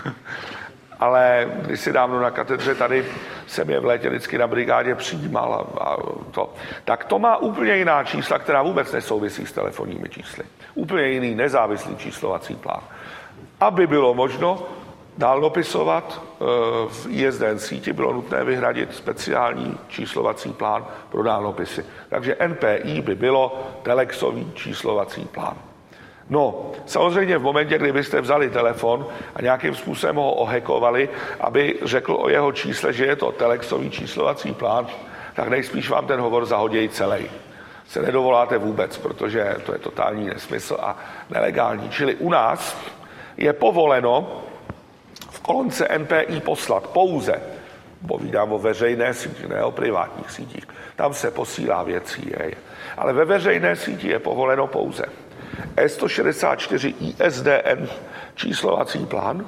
Ale když si dávno na katedře tady jsem je v létě vždycky na brigádě přijímal a, a to. Tak to má úplně jiná čísla, která vůbec nesouvisí s telefonními čísly. Úplně jiný nezávislý číslovací plán. Aby bylo možno dálnopisovat v I S D N síti, bylo nutné vyhradit speciální číslovací plán pro dálnopisy. Takže N P I by bylo telexový číslovací plán. No, samozřejmě v momentě, kdy byste vzali telefon a nějakým způsobem ho ohekovali, aby řekl o jeho čísle, že je to telexový číslovací plán, tak nejspíš vám ten hovor zahodějí celý. Se nedovoláte vůbec, protože to je totální nesmysl a nelegální. Čili u nás je povoleno v kolonce N P I poslat pouze, povídám o veřejné síti, ne o privátních sítích, tam se posílá věcí, je, ale ve veřejné síti je povoleno pouze E sto šedesát čtyři I S D N číslovací plán,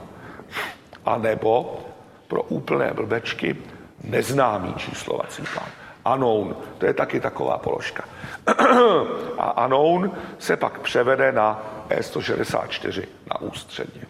anebo pro úplné blbečky neznámý číslovací plán. Unknown, to je taky taková položka. A unknown se pak převede na E sto šedesát čtyři na ústředně.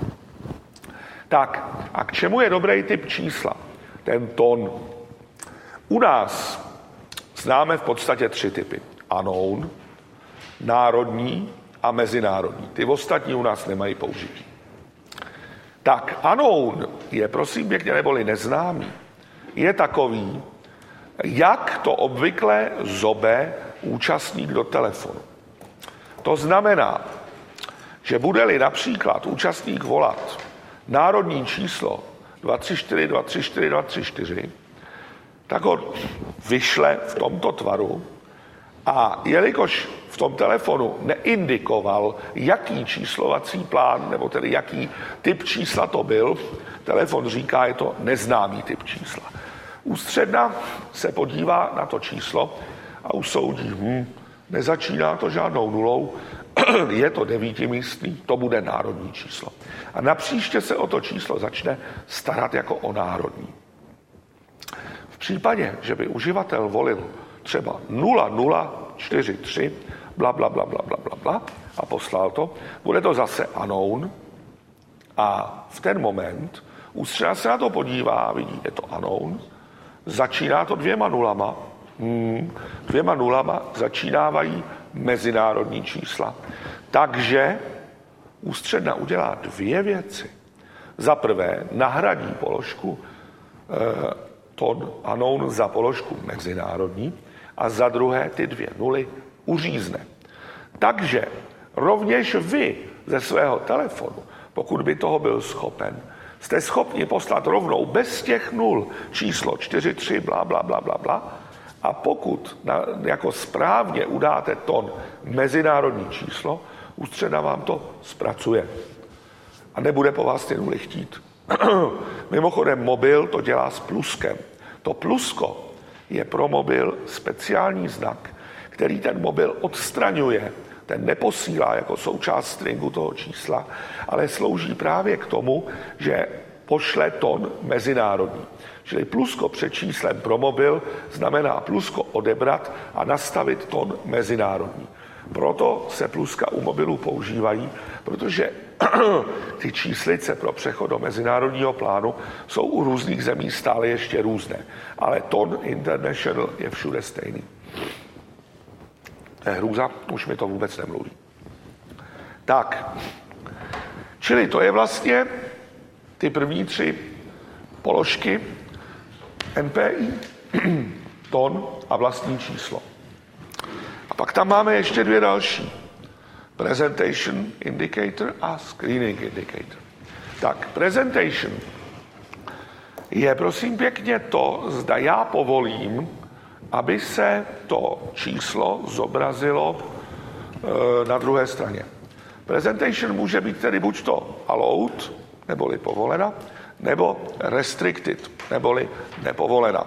Tak, a k čemu je dobrý typ čísla? Ten tón. U nás známe v podstatě tři typy. Unknown, národní a mezinárodní. Ty ostatní u nás nemají použití. Tak, unknown je, prosím pěkně, neboli neznámý. Je takový, jak to obvykle zobe účastník do telefonu. To znamená, že bude-li například účastník volat národní číslo dva tři čtyři dva tři čtyři dva tři čtyři, tak ho vyšle v tomto tvaru a jelikož v tom telefonu neindikoval, jaký číslovací plán, nebo tedy jaký typ čísla to byl, telefon říká, je to neznámý typ čísla. Ústředna se podívá na to číslo a usoudí, hm, nezačíná to žádnou nulou, je to devítimístný, to bude národní číslo. A napříště se o to číslo začne starat jako o národní. V případě, že by uživatel volil třeba nula nula čtyři tři, bla, bla, bla, bla, bla, bla, bla, a poslal to, bude to zase unknown a v ten moment ústředna se na to podívá a vidí, je to unknown, začíná to dvěma nulama, hmm, dvěma nulama začínávají mezinárodní čísla. Takže ústředna udělá dvě věci. Za prvé nahradí položku eh, ton unknown za položku mezinárodní a za druhé ty dvě nuly uřízne. Takže rovněž vy ze svého telefonu, pokud by toho byl schopen, jste schopni poslat rovnou bez těch nul číslo čtyři tři bla, bla, bla, bla, bla. A pokud na, jako správně udáte ton mezinárodní číslo, ústředna vám to zpracuje. A nebude po vás ty nuly chtít. Mimochodem mobil to dělá s pluskem. To plusko je pro mobil speciální znak, který ten mobil odstraňuje. Ten neposílá jako součást stringu toho čísla, ale slouží právě k tomu, že pošle ton mezinárodní. Čili plusko před číslem pro mobil znamená plusko odebrat a nastavit ton mezinárodní. Proto se pluska u mobilů používají, protože ty číslice pro přechod do mezinárodního plánu jsou u různých zemí stále ještě různé. Ale ton international je všude stejný. To je hrůza, už mi to vůbec nemluví. Tak, čili to je vlastně ty první tři položky N P I, ton a vlastní číslo. A pak tam máme ještě dvě další. Presentation indicator a screening indicator. Tak, presentation je prosím pěkně to, zda já povolím, aby se to číslo zobrazilo e, na druhé straně. Presentation může být tedy buď to allowed, neboli povolena, nebo restricted, neboli nepovolena.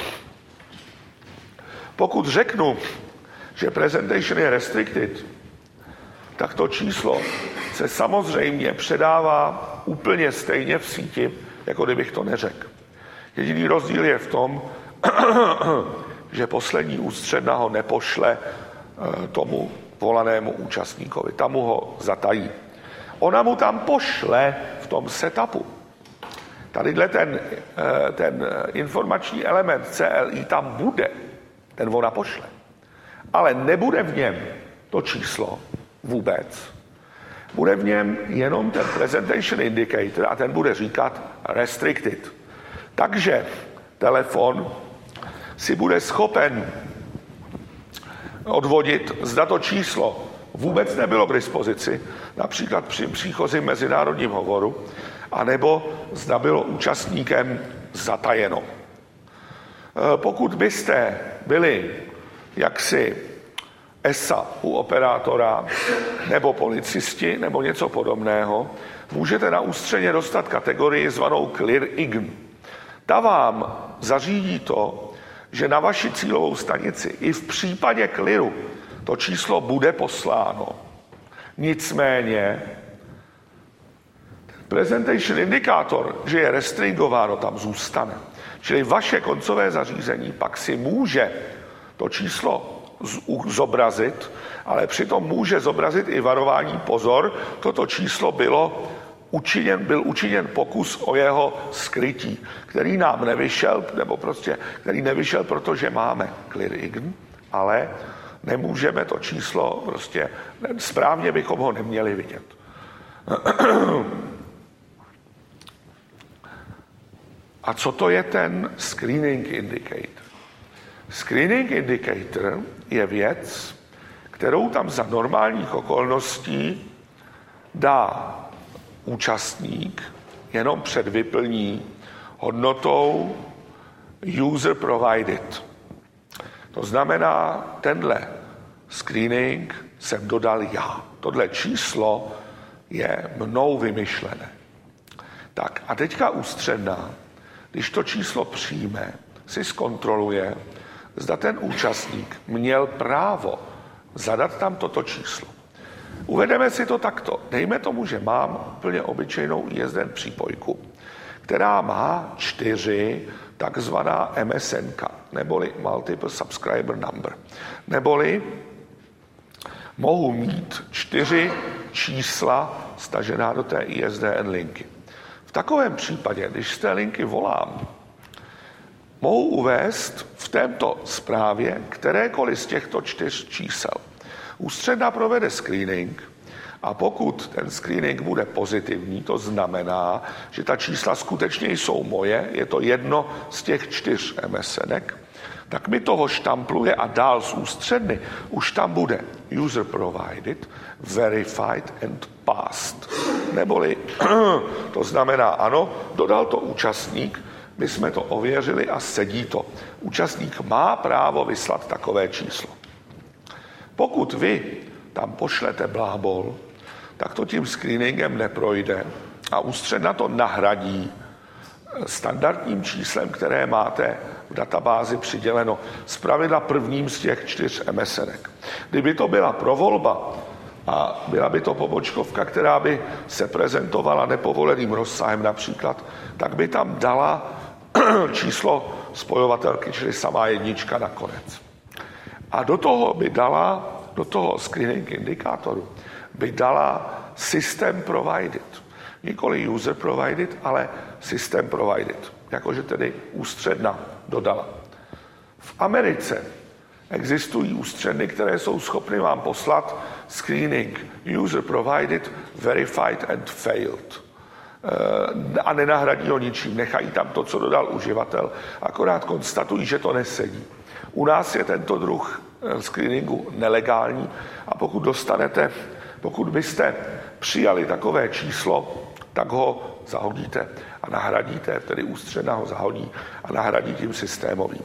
Pokud řeknu, že presentation je restricted, tak to číslo se samozřejmě předává úplně stejně v síti, jako kdybych to neřekl. Jediný rozdíl je v tom, že poslední ústředna ho nepošle tomu volanému účastníkovi. Tam mu ho zatají. Ona mu tam pošle v tom setupu. Tadyhle ten, ten informační element C L I tam bude, ten ona pošle. Ale nebude v něm to číslo vůbec. Bude v něm jenom ten presentation indicator a ten bude říkat restricted. Takže telefon si bude schopen odvodit, zda to číslo vůbec nebylo k dispozici, například při příchozím mezinárodním hovoru, anebo zda bylo účastníkem zatajeno. Pokud byste byli jaksi E S A u operátora nebo policisti nebo něco podobného, můžete na ústředně dostat kategorii zvanou Clear Ign. Ta vám zařídí to, že na vaši cílovou stanici i v případě clearu to číslo bude posláno. Nicméně presentation indikátor, že je restringováno, tam zůstane. Čili vaše koncové zařízení pak si může to číslo zobrazit, ale přitom může zobrazit i varování pozor, toto číslo bylo učiněn, byl učiněn pokus o jeho skrytí, který nám nevyšel, nebo prostě, který nevyšel, protože máme Clear Ign, ale nemůžeme to číslo, prostě správně bychom ho neměli vidět. A co to je ten screening indicator? Screening indicator je věc, kterou tam za normálních okolností dá účastník, jenom předvyplní hodnotou user provided. To znamená, tenhle screening jsem dodal já. Tohle číslo je mnou vymyšlené. Tak a teďka ústředna, když to číslo přijme, si zkontroluje, zda ten účastník měl právo zadat tam toto číslo. Uvedeme si to takto. Dejme tomu, že mám úplně obyčejnou I S D N přípojku, která má čtyři takzvaná M S N ka, neboli Multiple Subscriber Number. Neboli mohu mít čtyři čísla stažená do té I S D N linky. V takovém případě, když z té linky volám, mohu uvést v této zprávě kterékoliv z těchto čtyř čísel. Ústředna provede screening a pokud ten screening bude pozitivní, to znamená, že ta čísla skutečně jsou moje, je to jedno z těch čtyř M S N ek, tak mi toho štampluje a dál z ústředny už tam bude user provided, verified and passed. Neboli to znamená ano, dodal to účastník, my jsme to ověřili a sedí to. Účastník má právo vyslat takové číslo. Pokud vy tam pošlete blábol, tak to tím screeningem neprojde a ústředna to nahradí standardním číslem, které máte v databázi přiděleno zpravidla prvním z těch čtyř M S N ek. Kdyby to byla provolba a byla by to pobočkovka, která by se prezentovala nepovoleným rozsahem například, tak by tam dala číslo spojovatelky, čili samá jednička nakonec. A do toho by dala, do toho screening indikátoru, by dala system provided. Nikoli user provided, ale system provided. Jakože tedy ústředna dodala. V Americe existují ústředny, které jsou schopny vám poslat screening user provided, verified and failed. A nenahradí ho ničím. Nechají tam to, co dodal uživatel, akorát konstatují, že to nesedí. U nás je tento druh screeningu nelegální a pokud dostanete, pokud byste přijali takové číslo, tak ho zahodíte a nahradíte, tedy ústředna ho zahodí a nahradí tím systémovým.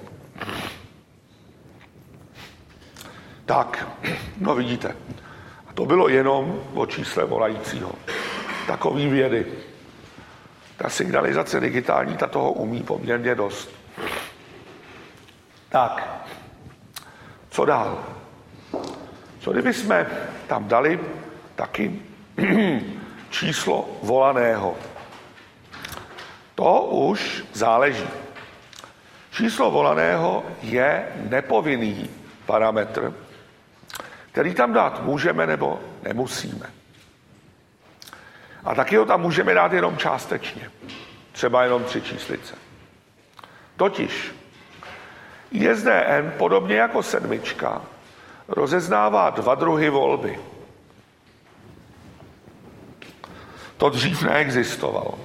Tak, no vidíte, a to bylo jenom o čísle volajícího. Takový vědy. Ta signalizace digitální, ta toho umí poměrně dost. Tak, co dál? Co kdyby jsme tam dali taky číslo volaného? To už záleží. Číslo volaného je nepovinný parametr, který tam dát můžeme nebo nemusíme. A taky ho tam můžeme dát jenom částečně. Třeba jenom tři číslice. Totiž I S D N, podobně jako sedmička, rozeznává dva druhy volby. To dřív neexistovalo.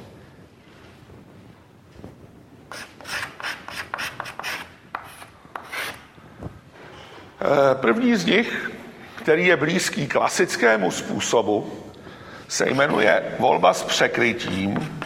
První z nich, který je blízký klasickému způsobu, se jmenuje volba s překrytím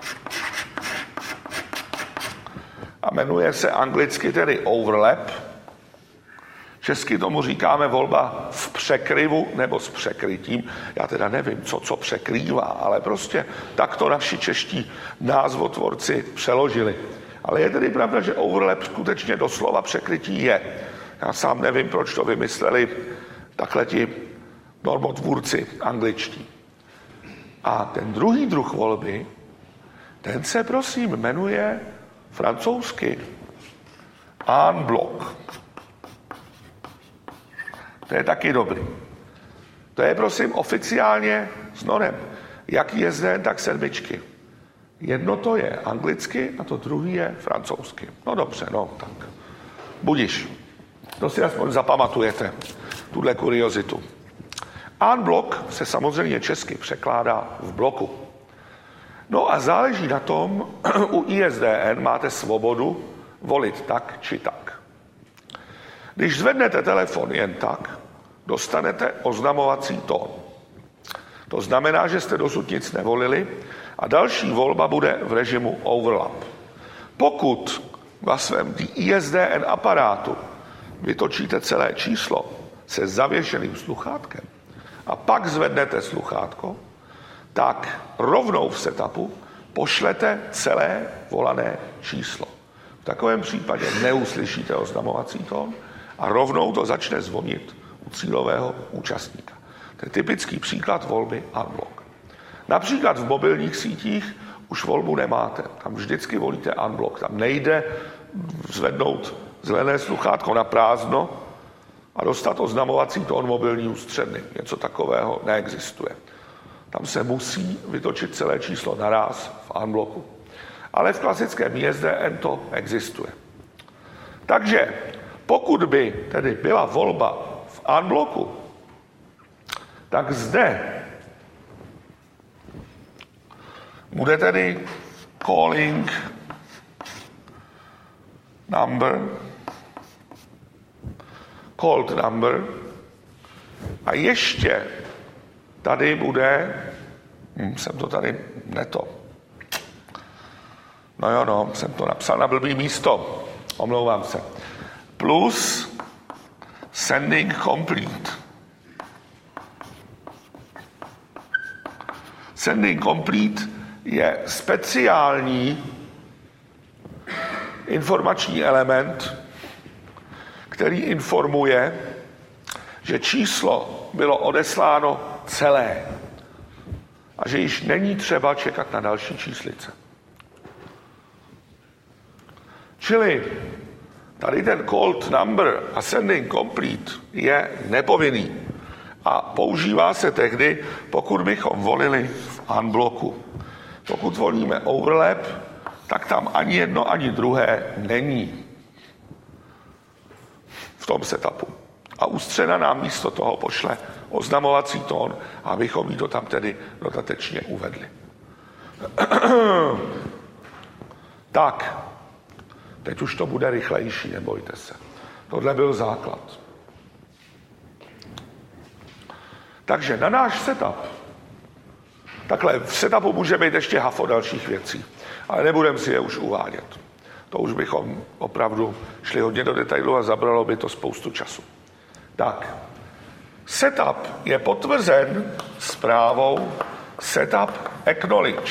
a jmenuje se anglicky tedy overlap. Česky tomu říkáme volba v překryvu nebo s překrytím. Já teda nevím, co co překrývá, ale prostě tak to naši čeští názvotvorci přeložili. Ale je tedy pravda, že overlap skutečně doslova překrytí je. Já sám nevím, proč to vymysleli takhle ti normotvůrci angličtí. A ten druhý druh volby, ten se prosím jmenuje francouzsky en bloc. To je taky dobrý. To je prosím oficiálně s norem. Jak I S D N, tak sedmičky. Jedno to je anglicky a to druhý je francouzsky. No dobře, no tak. Budiš. To si aspoň zapamatujete, tuhle kuriozitu. En bloc se samozřejmě česky překládá v bloku. No a záleží na tom, u I S D N máte svobodu volit tak či tak. Když zvednete telefon jen tak, dostanete oznamovací tón. To znamená, že jste dosud nic nevolili a další volba bude v režimu overlap. Pokud ve svém I S D N aparátu vytočíte celé číslo se zavěšeným sluchátkem a pak zvednete sluchátko, tak rovnou v setupu pošlete celé volané číslo. takovém případě neuslyšíte oznamovací tón a rovnou to začne zvonit u cílového účastníka. To je typický příklad volby unblock. Například v mobilních sítích už volbu nemáte. Tam vždycky volíte unblock. Tam nejde zvednout zelené sluchátko na prázdno a dostat oznamovací tón mobilní ústředny. Něco takového neexistuje. Tam se musí vytočit celé číslo naráz v unblocku. Ale v klasickém I S D N to existuje. Takže pokud by tedy byla volba v unblocku, tak zde bude tedy calling number, called number a ještě tady bude, hm, jsem to tady neto, no jo, no, jsem to napsal na blbý místo, omlouvám se, plus sending complete. Sending complete je speciální informační element, který informuje, že číslo bylo odesláno celé a že již není třeba čekat na další číslice. Čili tady ten called number a sending complete je nepovinný a používá se tehdy, pokud bychom volili v unblocku. Pokud volíme overlap, tak tam ani jedno, ani druhé není v tom setupu. A ústřena nám místo toho pošle oznamovací tón, abychom jí to tam tedy dodatečně uvedli. Tak, teď už to bude rychlejší, nebojte se. Tohle byl základ. Takže na náš setup, takhle v setupu může být ještě hafo dalších věcí, ale nebudeme si je už uvádět. To už bychom opravdu šli hodně do detailu a zabralo by to spoustu času. Tak, setup je potvrzen zprávou setup acknowledge.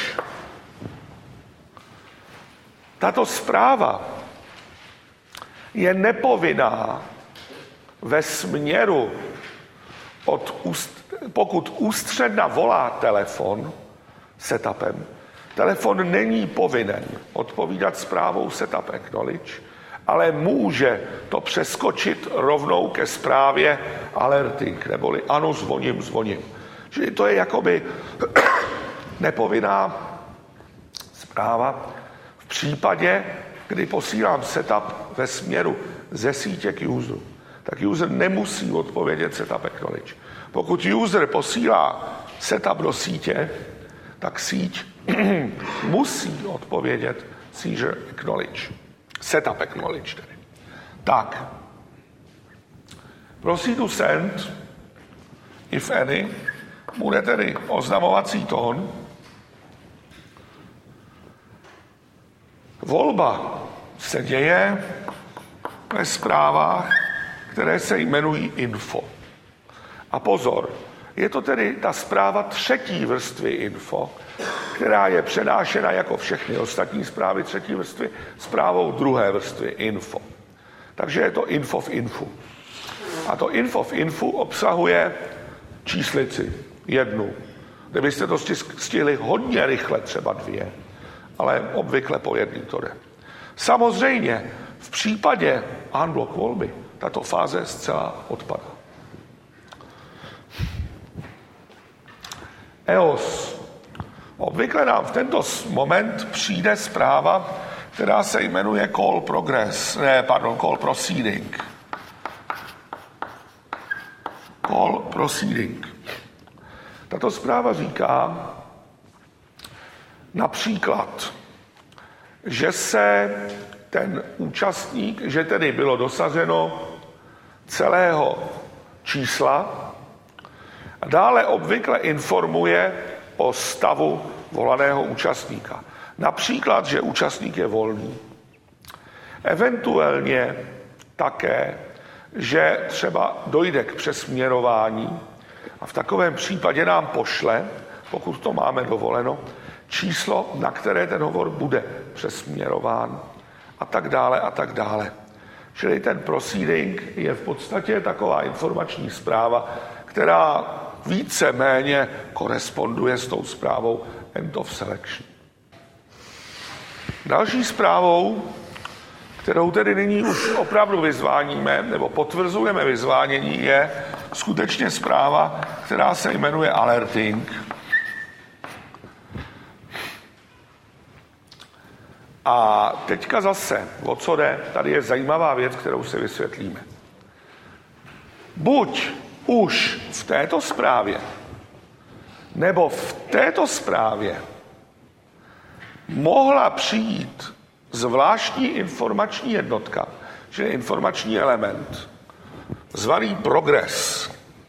Tato zpráva je nepovinná ve směru, od úst, pokud ústředna volá telefon setupem, telefon není povinen odpovídat zprávou setup acknowledge, ale může to přeskočit rovnou ke zprávě alerting, neboli ano, zvoním, zvoním. Čili to je jakoby nepovinná zpráva v případě, kdy posílám setup ve směru ze sítě k useru. Tak user nemusí odpovědět setup acknowledge. Pokud user posílá setup do sítě, tak síť musí odpovědět seizure acknowledge. Setup acknowledge tedy. Tak. Proceed to send, if any, bude tedy oznamovací tón. Volba se děje ve zprávách, které se jmenují info. A pozor, je to tedy ta zpráva třetí vrstvy info, která je přenášena jako všechny ostatní zprávy třetí vrstvy zprávou druhé vrstvy info. Takže je to info v infu. A to info v infu obsahuje číslici, jednu. Kdybyste to stihli hodně rychle, třeba dvě, ale obvykle po jedný to jde. Samozřejmě v případě unblock volby tato fáze zcela odpadá. E O S. Obvykle nám v tento moment přijde zpráva, která se jmenuje call progress, ne, pardon, call proceeding. Call proceeding. Tato zpráva říká například, že se ten účastník, že tedy bylo dosaženo celého čísla a dále obvykle informuje o stavu volaného účastníka. Například, že účastník je volný. Eventuálně také, že třeba dojde k přesměrování a v takovém případě nám pošle, pokud to máme dovoleno, číslo, na které ten hovor bude přesměrován a tak dále a tak dále. Čili ten proceeding je v podstatě taková informační zpráva, která více-méně koresponduje s tou zprávou end of selection. Další zprávou, kterou tedy nyní už opravdu vyzváníme, nebo potvrzujeme vyzvánění, je skutečně zpráva, která se jmenuje alerting. A teďka zase, o co jde, tady je zajímavá věc, kterou si vysvětlíme. Buď už v této zprávě, nebo v této zprávě mohla přijít zvláštní informační jednotka, čili informační element, zvaný progres.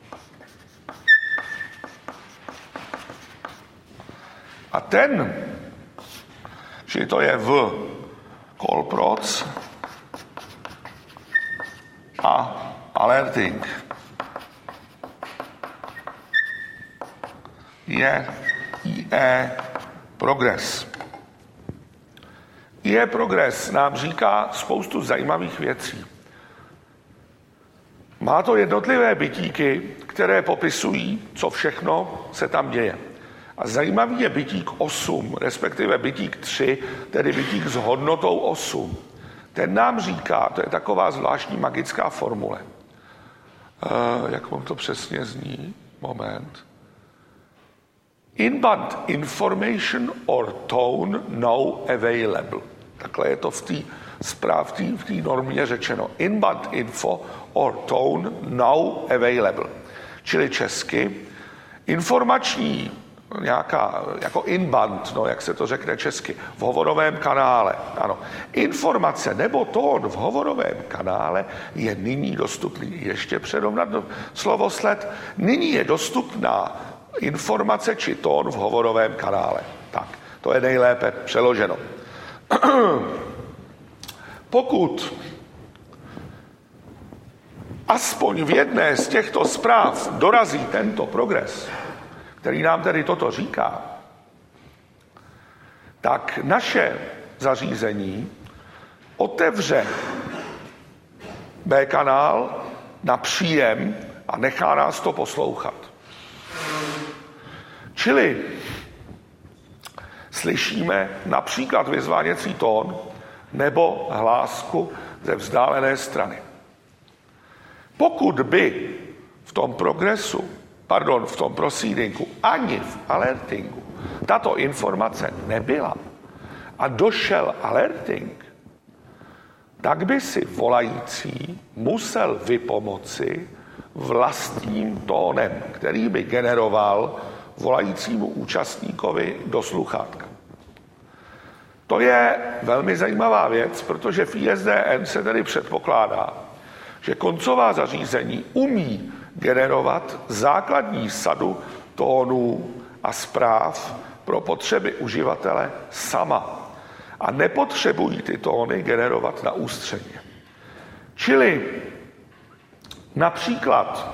A ten, čili to je v call-proc a alerting, je I E progres. I E progres nám říká spoustu zajímavých věcí. Má to jednotlivé bytíky, které popisují, co všechno se tam děje. A zajímavý je bytík osm, respektive bytík tři, tedy bytík s hodnotou osm. Ten nám říká, to je taková zvláštní magická formule. Uh, jak vám to přesně zní? Moment. Inbound information or tone no available. Takhle je to v té správ, v té normě řečeno. Inbound info or tone no available. Čili česky informační nějaká, jako inbound, no, jak se to řekne česky, v hovorovém kanále. Ano. Informace nebo tón v hovorovém kanále je nyní dostupný. Ještě předovnat slovosled. Nyní je dostupná informace či tón v hovorovém kanále. Tak, to je nejlépe přeloženo. Pokud aspoň v jedné z těchto zpráv dorazí tento progres, který nám tedy toto říká, tak naše zařízení otevře B kanál na příjem a nechá nás to poslouchat. Čili slyšíme například vyzváněcí tón nebo hlásku ze vzdálené strany. Pokud by v tom progresu, pardon, v tom proceedingu ani v alertingu tato informace nebyla a došel alerting, tak by si volající musel vypomoci vlastním tónem, který by generoval volajícímu účastníkovi do sluchátka. To je velmi zajímavá věc, protože v I S D N se tedy předpokládá, že koncová zařízení umí generovat základní sadu tónů a zpráv pro potřeby uživatele sama a nepotřebují ty tóny generovat na ústředně. Čili například,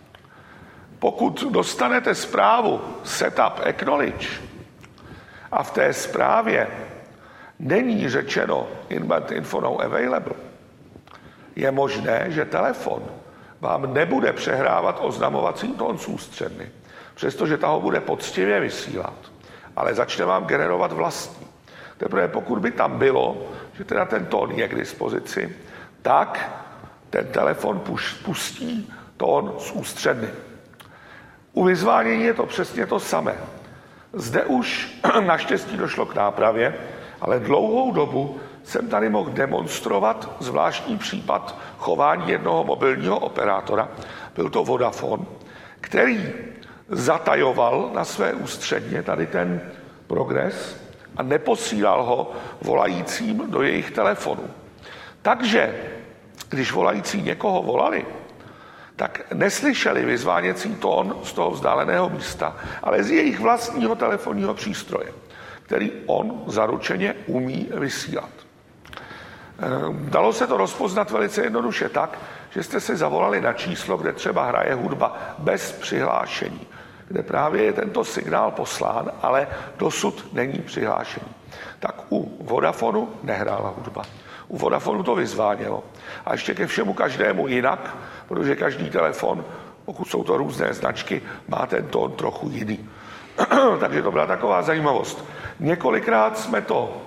pokud dostanete zprávu setup acknowledge a v té zprávě není řečeno inbound info no available, je možné, že telefon vám nebude přehrávat oznamovací tón z ústředny, přestože ta ho bude poctivě vysílat, ale začne vám generovat vlastní. Teprve pokud by tam bylo, že teda ten tón je k dispozici, tak ten telefon pustí tón z ústředny. U vyzvánění je to přesně to samé. Zde už naštěstí došlo k nápravě, ale dlouhou dobu jsem tady mohl demonstrovat zvláštní případ chování jednoho mobilního operátora. Byl to Vodafone, který zatajoval na své ústředně tady ten progres a neposílal ho volajícím do jejich telefonů. Takže, když volající někoho volali, tak neslyšeli vyzváněcí tón z toho vzdáleného místa, ale z jejich vlastního telefonního přístroje, který on zaručeně umí vysílat. Dalo se to rozpoznat velice jednoduše tak, že jste se zavolali na číslo, kde třeba hraje hudba bez přihlášení, kde právě je tento signál poslán, ale dosud není přihlášení. Tak u Vodafonu nehrála hudba. U Vodafonu to vyzvánělo. A ještě ke všemu každému jinak, protože každý telefon, pokud jsou to různé značky, má ten tón trochu jiný. Takže to byla taková zajímavost. Několikrát jsme to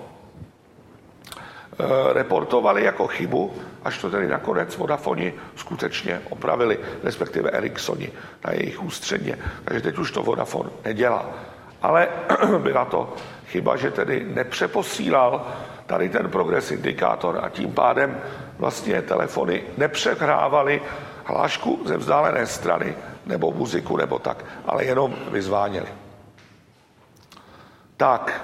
e, reportovali jako chybu, až to tedy nakonec Vodafoni skutečně opravili, respektive Ericssoni na jejich ústředně. Takže teď už to Vodafone nedělá. Ale byla to chyba, že tedy nepřeposílal tady ten progres indikátor a tím pádem vlastně telefony nepřehrávaly hlášku ze vzdálené strany nebo muziku nebo tak, ale jenom vyzváněli. Tak.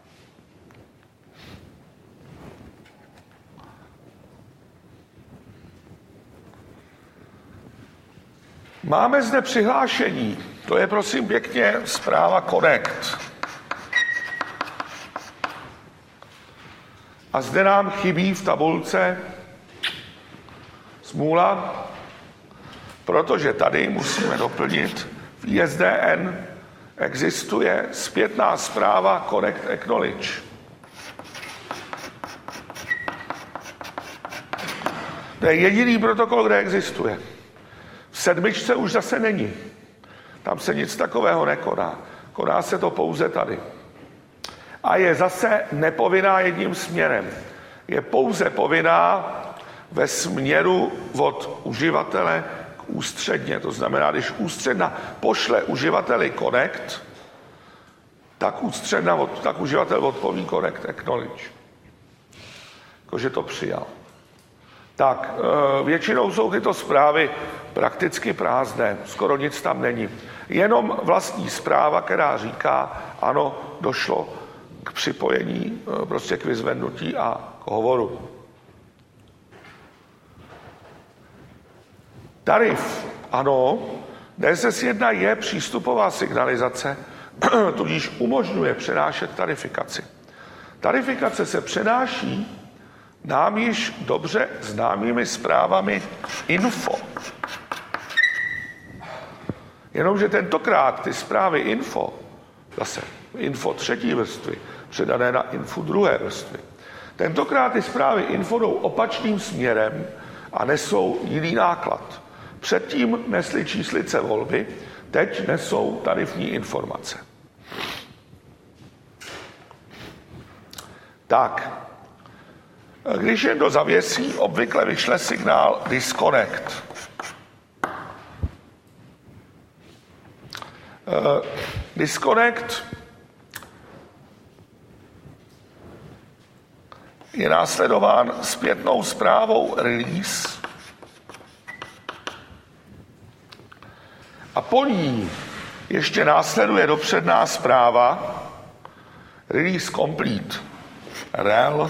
Máme zde přihlášení. To je prosím pěkně zpráva Connect. A zde nám chybí v tabulce smůla, protože tady musíme doplnit v I S D N existuje zpětná zpráva Connect Acknowledge. To je jediný protokol, kde existuje. V sedmičce už zase není. Tam se nic takového nekoná. Koná se to pouze tady. A je zase nepovinná jedním směrem. Je pouze povinná ve směru od uživatele k ústředně. To znamená, když ústředna pošle uživateli Connect, tak ústředna, tak uživatel odpoví Connect Acknowledge. Jakože to přijal. Tak, většinou jsou tyto zprávy prakticky prázdné, skoro nic tam není. Jenom vlastní zpráva, která říká, ano, došlo k připojení, prostě k vyzvednutí a k hovoru. Tarif, ano, D S S jedna je přístupová signalizace, tudíž umožňuje přenášet tarifikaci. Tarifikace se přenáší nám již dobře známými zprávami info. Jenomže tentokrát ty zprávy info, zase info třetí vrstvy, předané na info druhé vrstvy, tentokrát ty zprávy info jdou opačným směrem a nesou jiný náklad. Předtím nesly číslice volby, teď nesou tarifní informace. Tak, když někdo zavěsí, obvykle vyšle signál disconnect. Uh, disconnect je následován zpětnou zprávou release a po ní ještě následuje dopředná zpráva release complete, rel,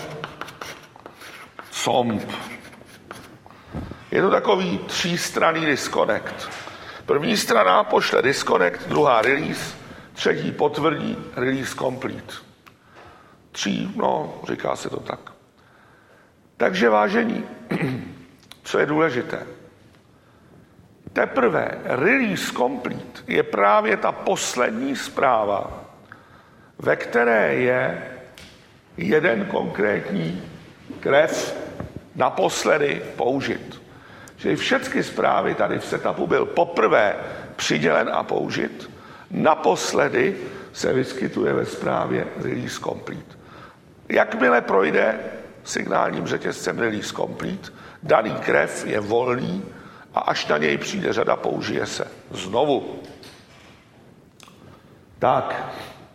comp. Je to takový třístranný disconnect. První strana pošle disconnect, druhá release, třetí potvrdí release complete. Tří, no, říká se to tak. Takže vážení, co je důležité? Teprve release complete je právě ta poslední zpráva, ve které je jeden konkrétní graf naposledy použit. Čili všechny zprávy tady v setupu byl poprvé přidělen a použit, naposledy se vyskytuje ve zprávě release complete. Jakmile projde signálním řetězcem release complete, daný graf je volný a až na něj přijde řada, použije se znovu. Tak,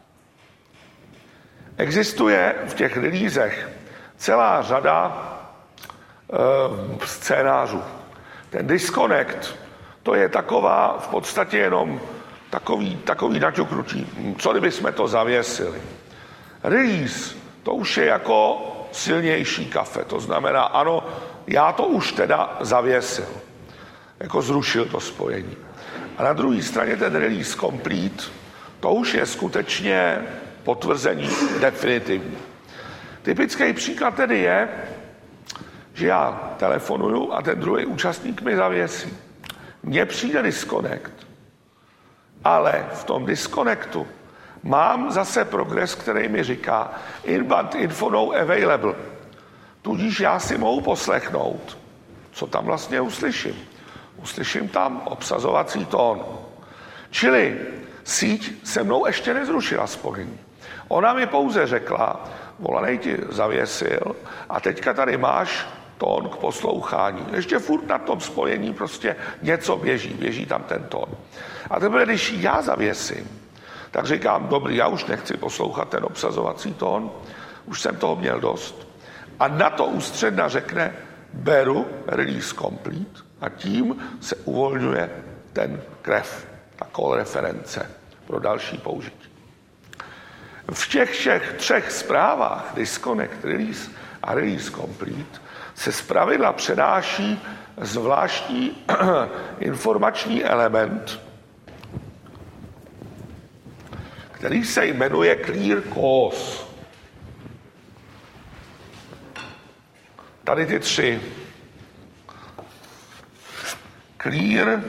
existuje v těch releasech celá řada e, scénářů. Ten disconnect, to je taková v podstatě jenom takový, takový naťuknutí. Co kdyby jsme to zavěsili? Release, to už je jako silnější kafe. To znamená, ano, já to už teda zavěsil. Jako zrušil to spojení. A na druhé straně ten release complete, to už je skutečně potvrzení definitivní. Typický příklad tedy je, že já telefonuju a ten druhý účastník mi zavěsí. Mně přijde disconnect, ale v tom disconnectu mám zase progres, který mi říká inbound info no available. Tudíž já si mohu poslechnout, co tam vlastně uslyším. Uslyším tam obsazovací tón. Čili síť se mnou ještě nezrušila spojení. Ona mi pouze řekla, volanej ti zavěsil a teďka tady máš tón k poslouchání. Ještě furt na tom spojení prostě něco běží, běží tam ten tón. A teprve, když já zavěsím, tak říkám, dobrý, já už nechci poslouchat ten obsazovací tón, už jsem toho měl dost. A na to ústředna řekne, beru release complete a tím se uvolňuje ten gref, ta call reference pro další použití. V těch všech třech zprávách disconnect, release a release complete se zpravidla přenáší zvláštní informační element, který se jmenuje clear cause. Tady ty tři. Clear,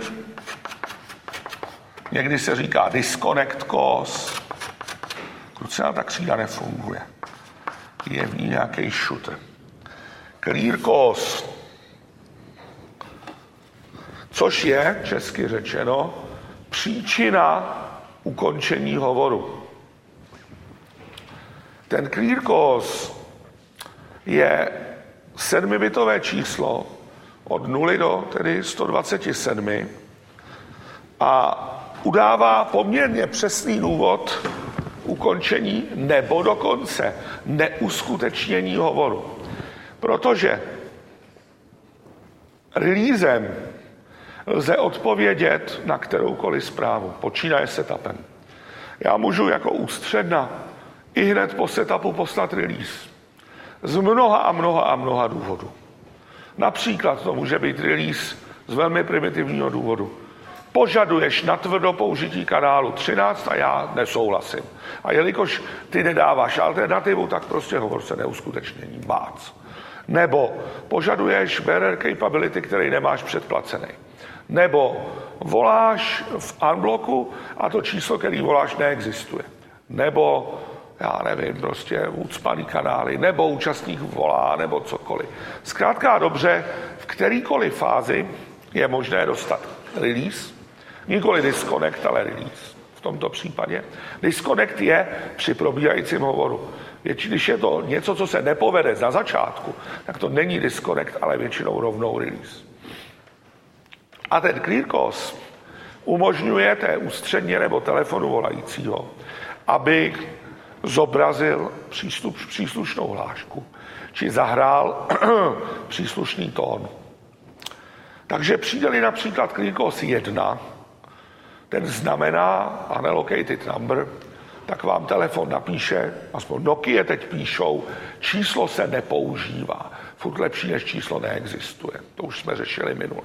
někdy se říká disconnect cause. Kruciál ta křída nefunguje. Je v ní nějaký shooter. Clear cause, což je, česky řečeno, příčina ukončení hovoru. Ten clear cause je sedmibitové číslo od nuly do tedy sto dvacet sedm a udává poměrně přesný důvod ukončení nebo dokonce neuskutečnění hovoru. Protože releasem lze odpovědět na kteroukoliv zprávu. Počínaje setupem. Já můžu jako ústředna i hned po setupu poslat release. Z mnoha a mnoha a mnoha důvodů. Například to může být release z velmi primitivního důvodu. Požaduješ natvrdo použití kanálu třináct a já nesouhlasím. A jelikož ty nedáváš alternativu, tak prostě hovor se neuskutečnění. Bác. Nebo požaduješ bearer capability, který nemáš předplacený. Nebo voláš v unblocku a to číslo, který voláš, neexistuje. Nebo, já nevím, prostě ucpaný kanály, nebo účastník volá, nebo cokoliv. Zkrátka a dobře, v kterýkoliv fázi je možné dostat release, nikoli disconnect, ale release v tomto případě. Disconnect je při probíhajícím hovoru. Většinou, když je to něco, co se nepovede na začátku, tak to není disconnect, ale většinou rovnou release. A ten clear cause umožňuje té ústředně nebo telefonu volajícího, aby zobrazil přístup, příslušnou hlášku, či zahrál příslušný tón. Takže přijde-li například clear cause jedna, ten znamená unallocated number, tak vám telefon napíše, aspoň Nokia teď píšou, číslo se nepoužívá. Furt lepší, než číslo neexistuje. To už jsme řešili minule.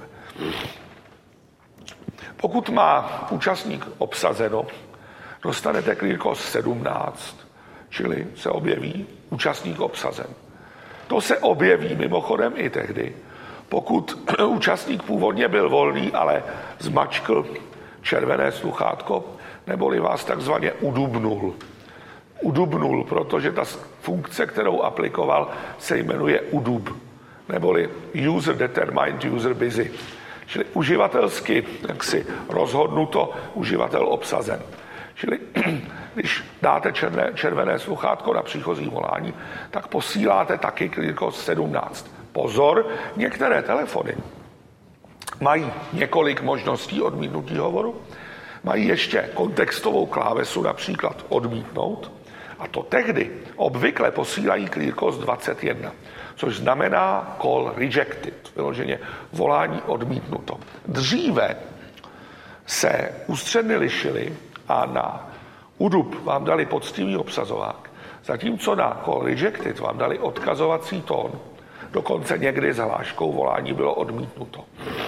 Pokud má účastník obsazeno, dostanete clear cause sedmnáct, čili se objeví účastník obsazen. To se objeví mimochodem i tehdy, pokud účastník původně byl volný, ale zmačkl červené sluchátko, neboli vás takzvaně udubnul. Udubnul, protože ta funkce, kterou aplikoval, se jmenuje udub, neboli user determined, user busy. Čili uživatelsky, jaksi rozhodnuto, uživatel obsazen. Čili když dáte červené, červené sluchátko na příchozí volání, tak posíláte taky clear cause sedmnáct. Pozor, některé telefony mají několik možností odmítnutí hovoru, mají ještě kontextovou klávesu, například odmítnout, a to tehdy obvykle posílají clear cause dvacet jedna, což znamená call rejected, vyloženě volání odmítnuto. Dříve se ústředny lišily a na udub vám dali poctivý obsazovák, zatímco na call rejected vám dali odkazovací tón, dokonce někdy s hláškou volání bylo odmítnuto.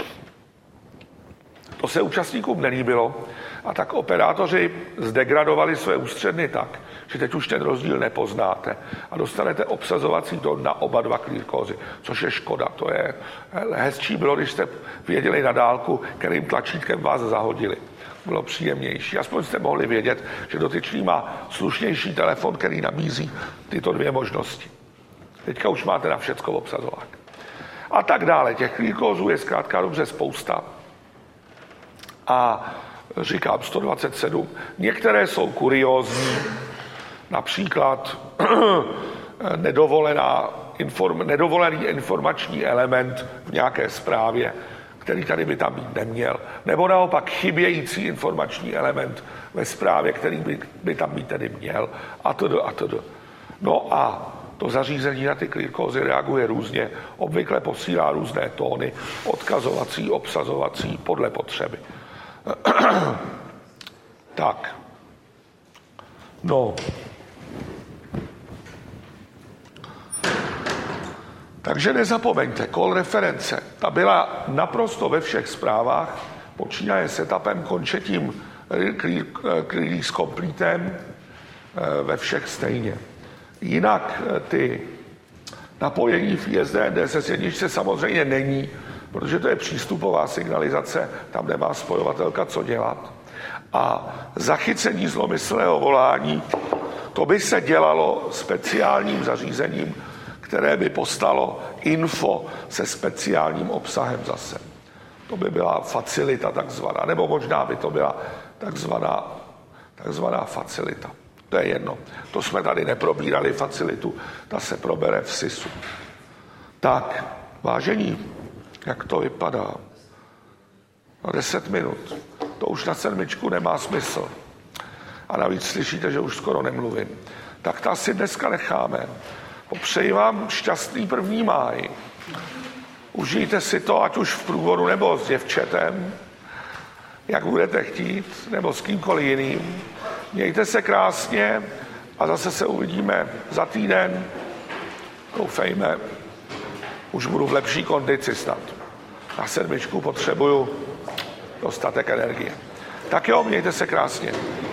To se účastníkům nelíbilo a tak operátoři zdegradovali své ústředny tak, že teď už ten rozdíl nepoznáte a dostanete obsazovací tón na oba dva clear cause, což je škoda. To je hezčí bylo, když jste věděli na dálku, kterým tlačítkem vás zahodili. Bylo příjemnější. Aspoň jste mohli vědět, že dotyčný má slušnější telefon, který nabízí tyto dvě možnosti. Teďka už máte na všecko obsazovák. A tak dále. Těch klírkózů je zkrátka dobře spousta. A říkám sto dvacet sedm. Některé jsou kuriózní, například nedovolená, inform, nedovolený informační element v nějaké zprávě, který tady by tam být neměl. Nebo naopak chybějící informační element ve zprávě, který by, by tam být tedy měl. A to a to. No a to zařízení na ty klírkózy reaguje různě. Obvykle posílá různé tóny, odkazovací, obsazovací, podle potřeby. Tak. No. Takže nezapomeňte, call reference. Ta byla naprosto ve všech zprávách, počínaje setupem, konče tím release completem, ve všech stejně. Jinak ty napojení v I S D N D S S jedničce samozřejmě není, protože to je přístupová signalizace, tam nemá spojovatelka co dělat. A zachycení zlomyslného volání, to by se dělalo speciálním zařízením, které by postalo info se speciálním obsahem zase. To by byla facilita takzvaná, nebo možná by to byla takzvaná, takzvaná facilita. To je jedno. To jsme tady neprobírali facilitu, ta se probere v S I S U. Tak, vážení, jak to vypadá? Na deset minut. To už na sedmičku nemá smysl. A navíc slyšíte, že už skoro nemluvím. Tak to asi dneska necháme. Popřeji vám šťastný první máj. Užijte si to, ať už v průvodu nebo s děvčetem, jak budete chtít, nebo s kýmkoliv jiným. Mějte se krásně a zase se uvidíme za týden. Doufejme, už budu v lepší kondici snad. Na sedmičku potřebuju dostatek energie. Tak jo, mějte se krásně.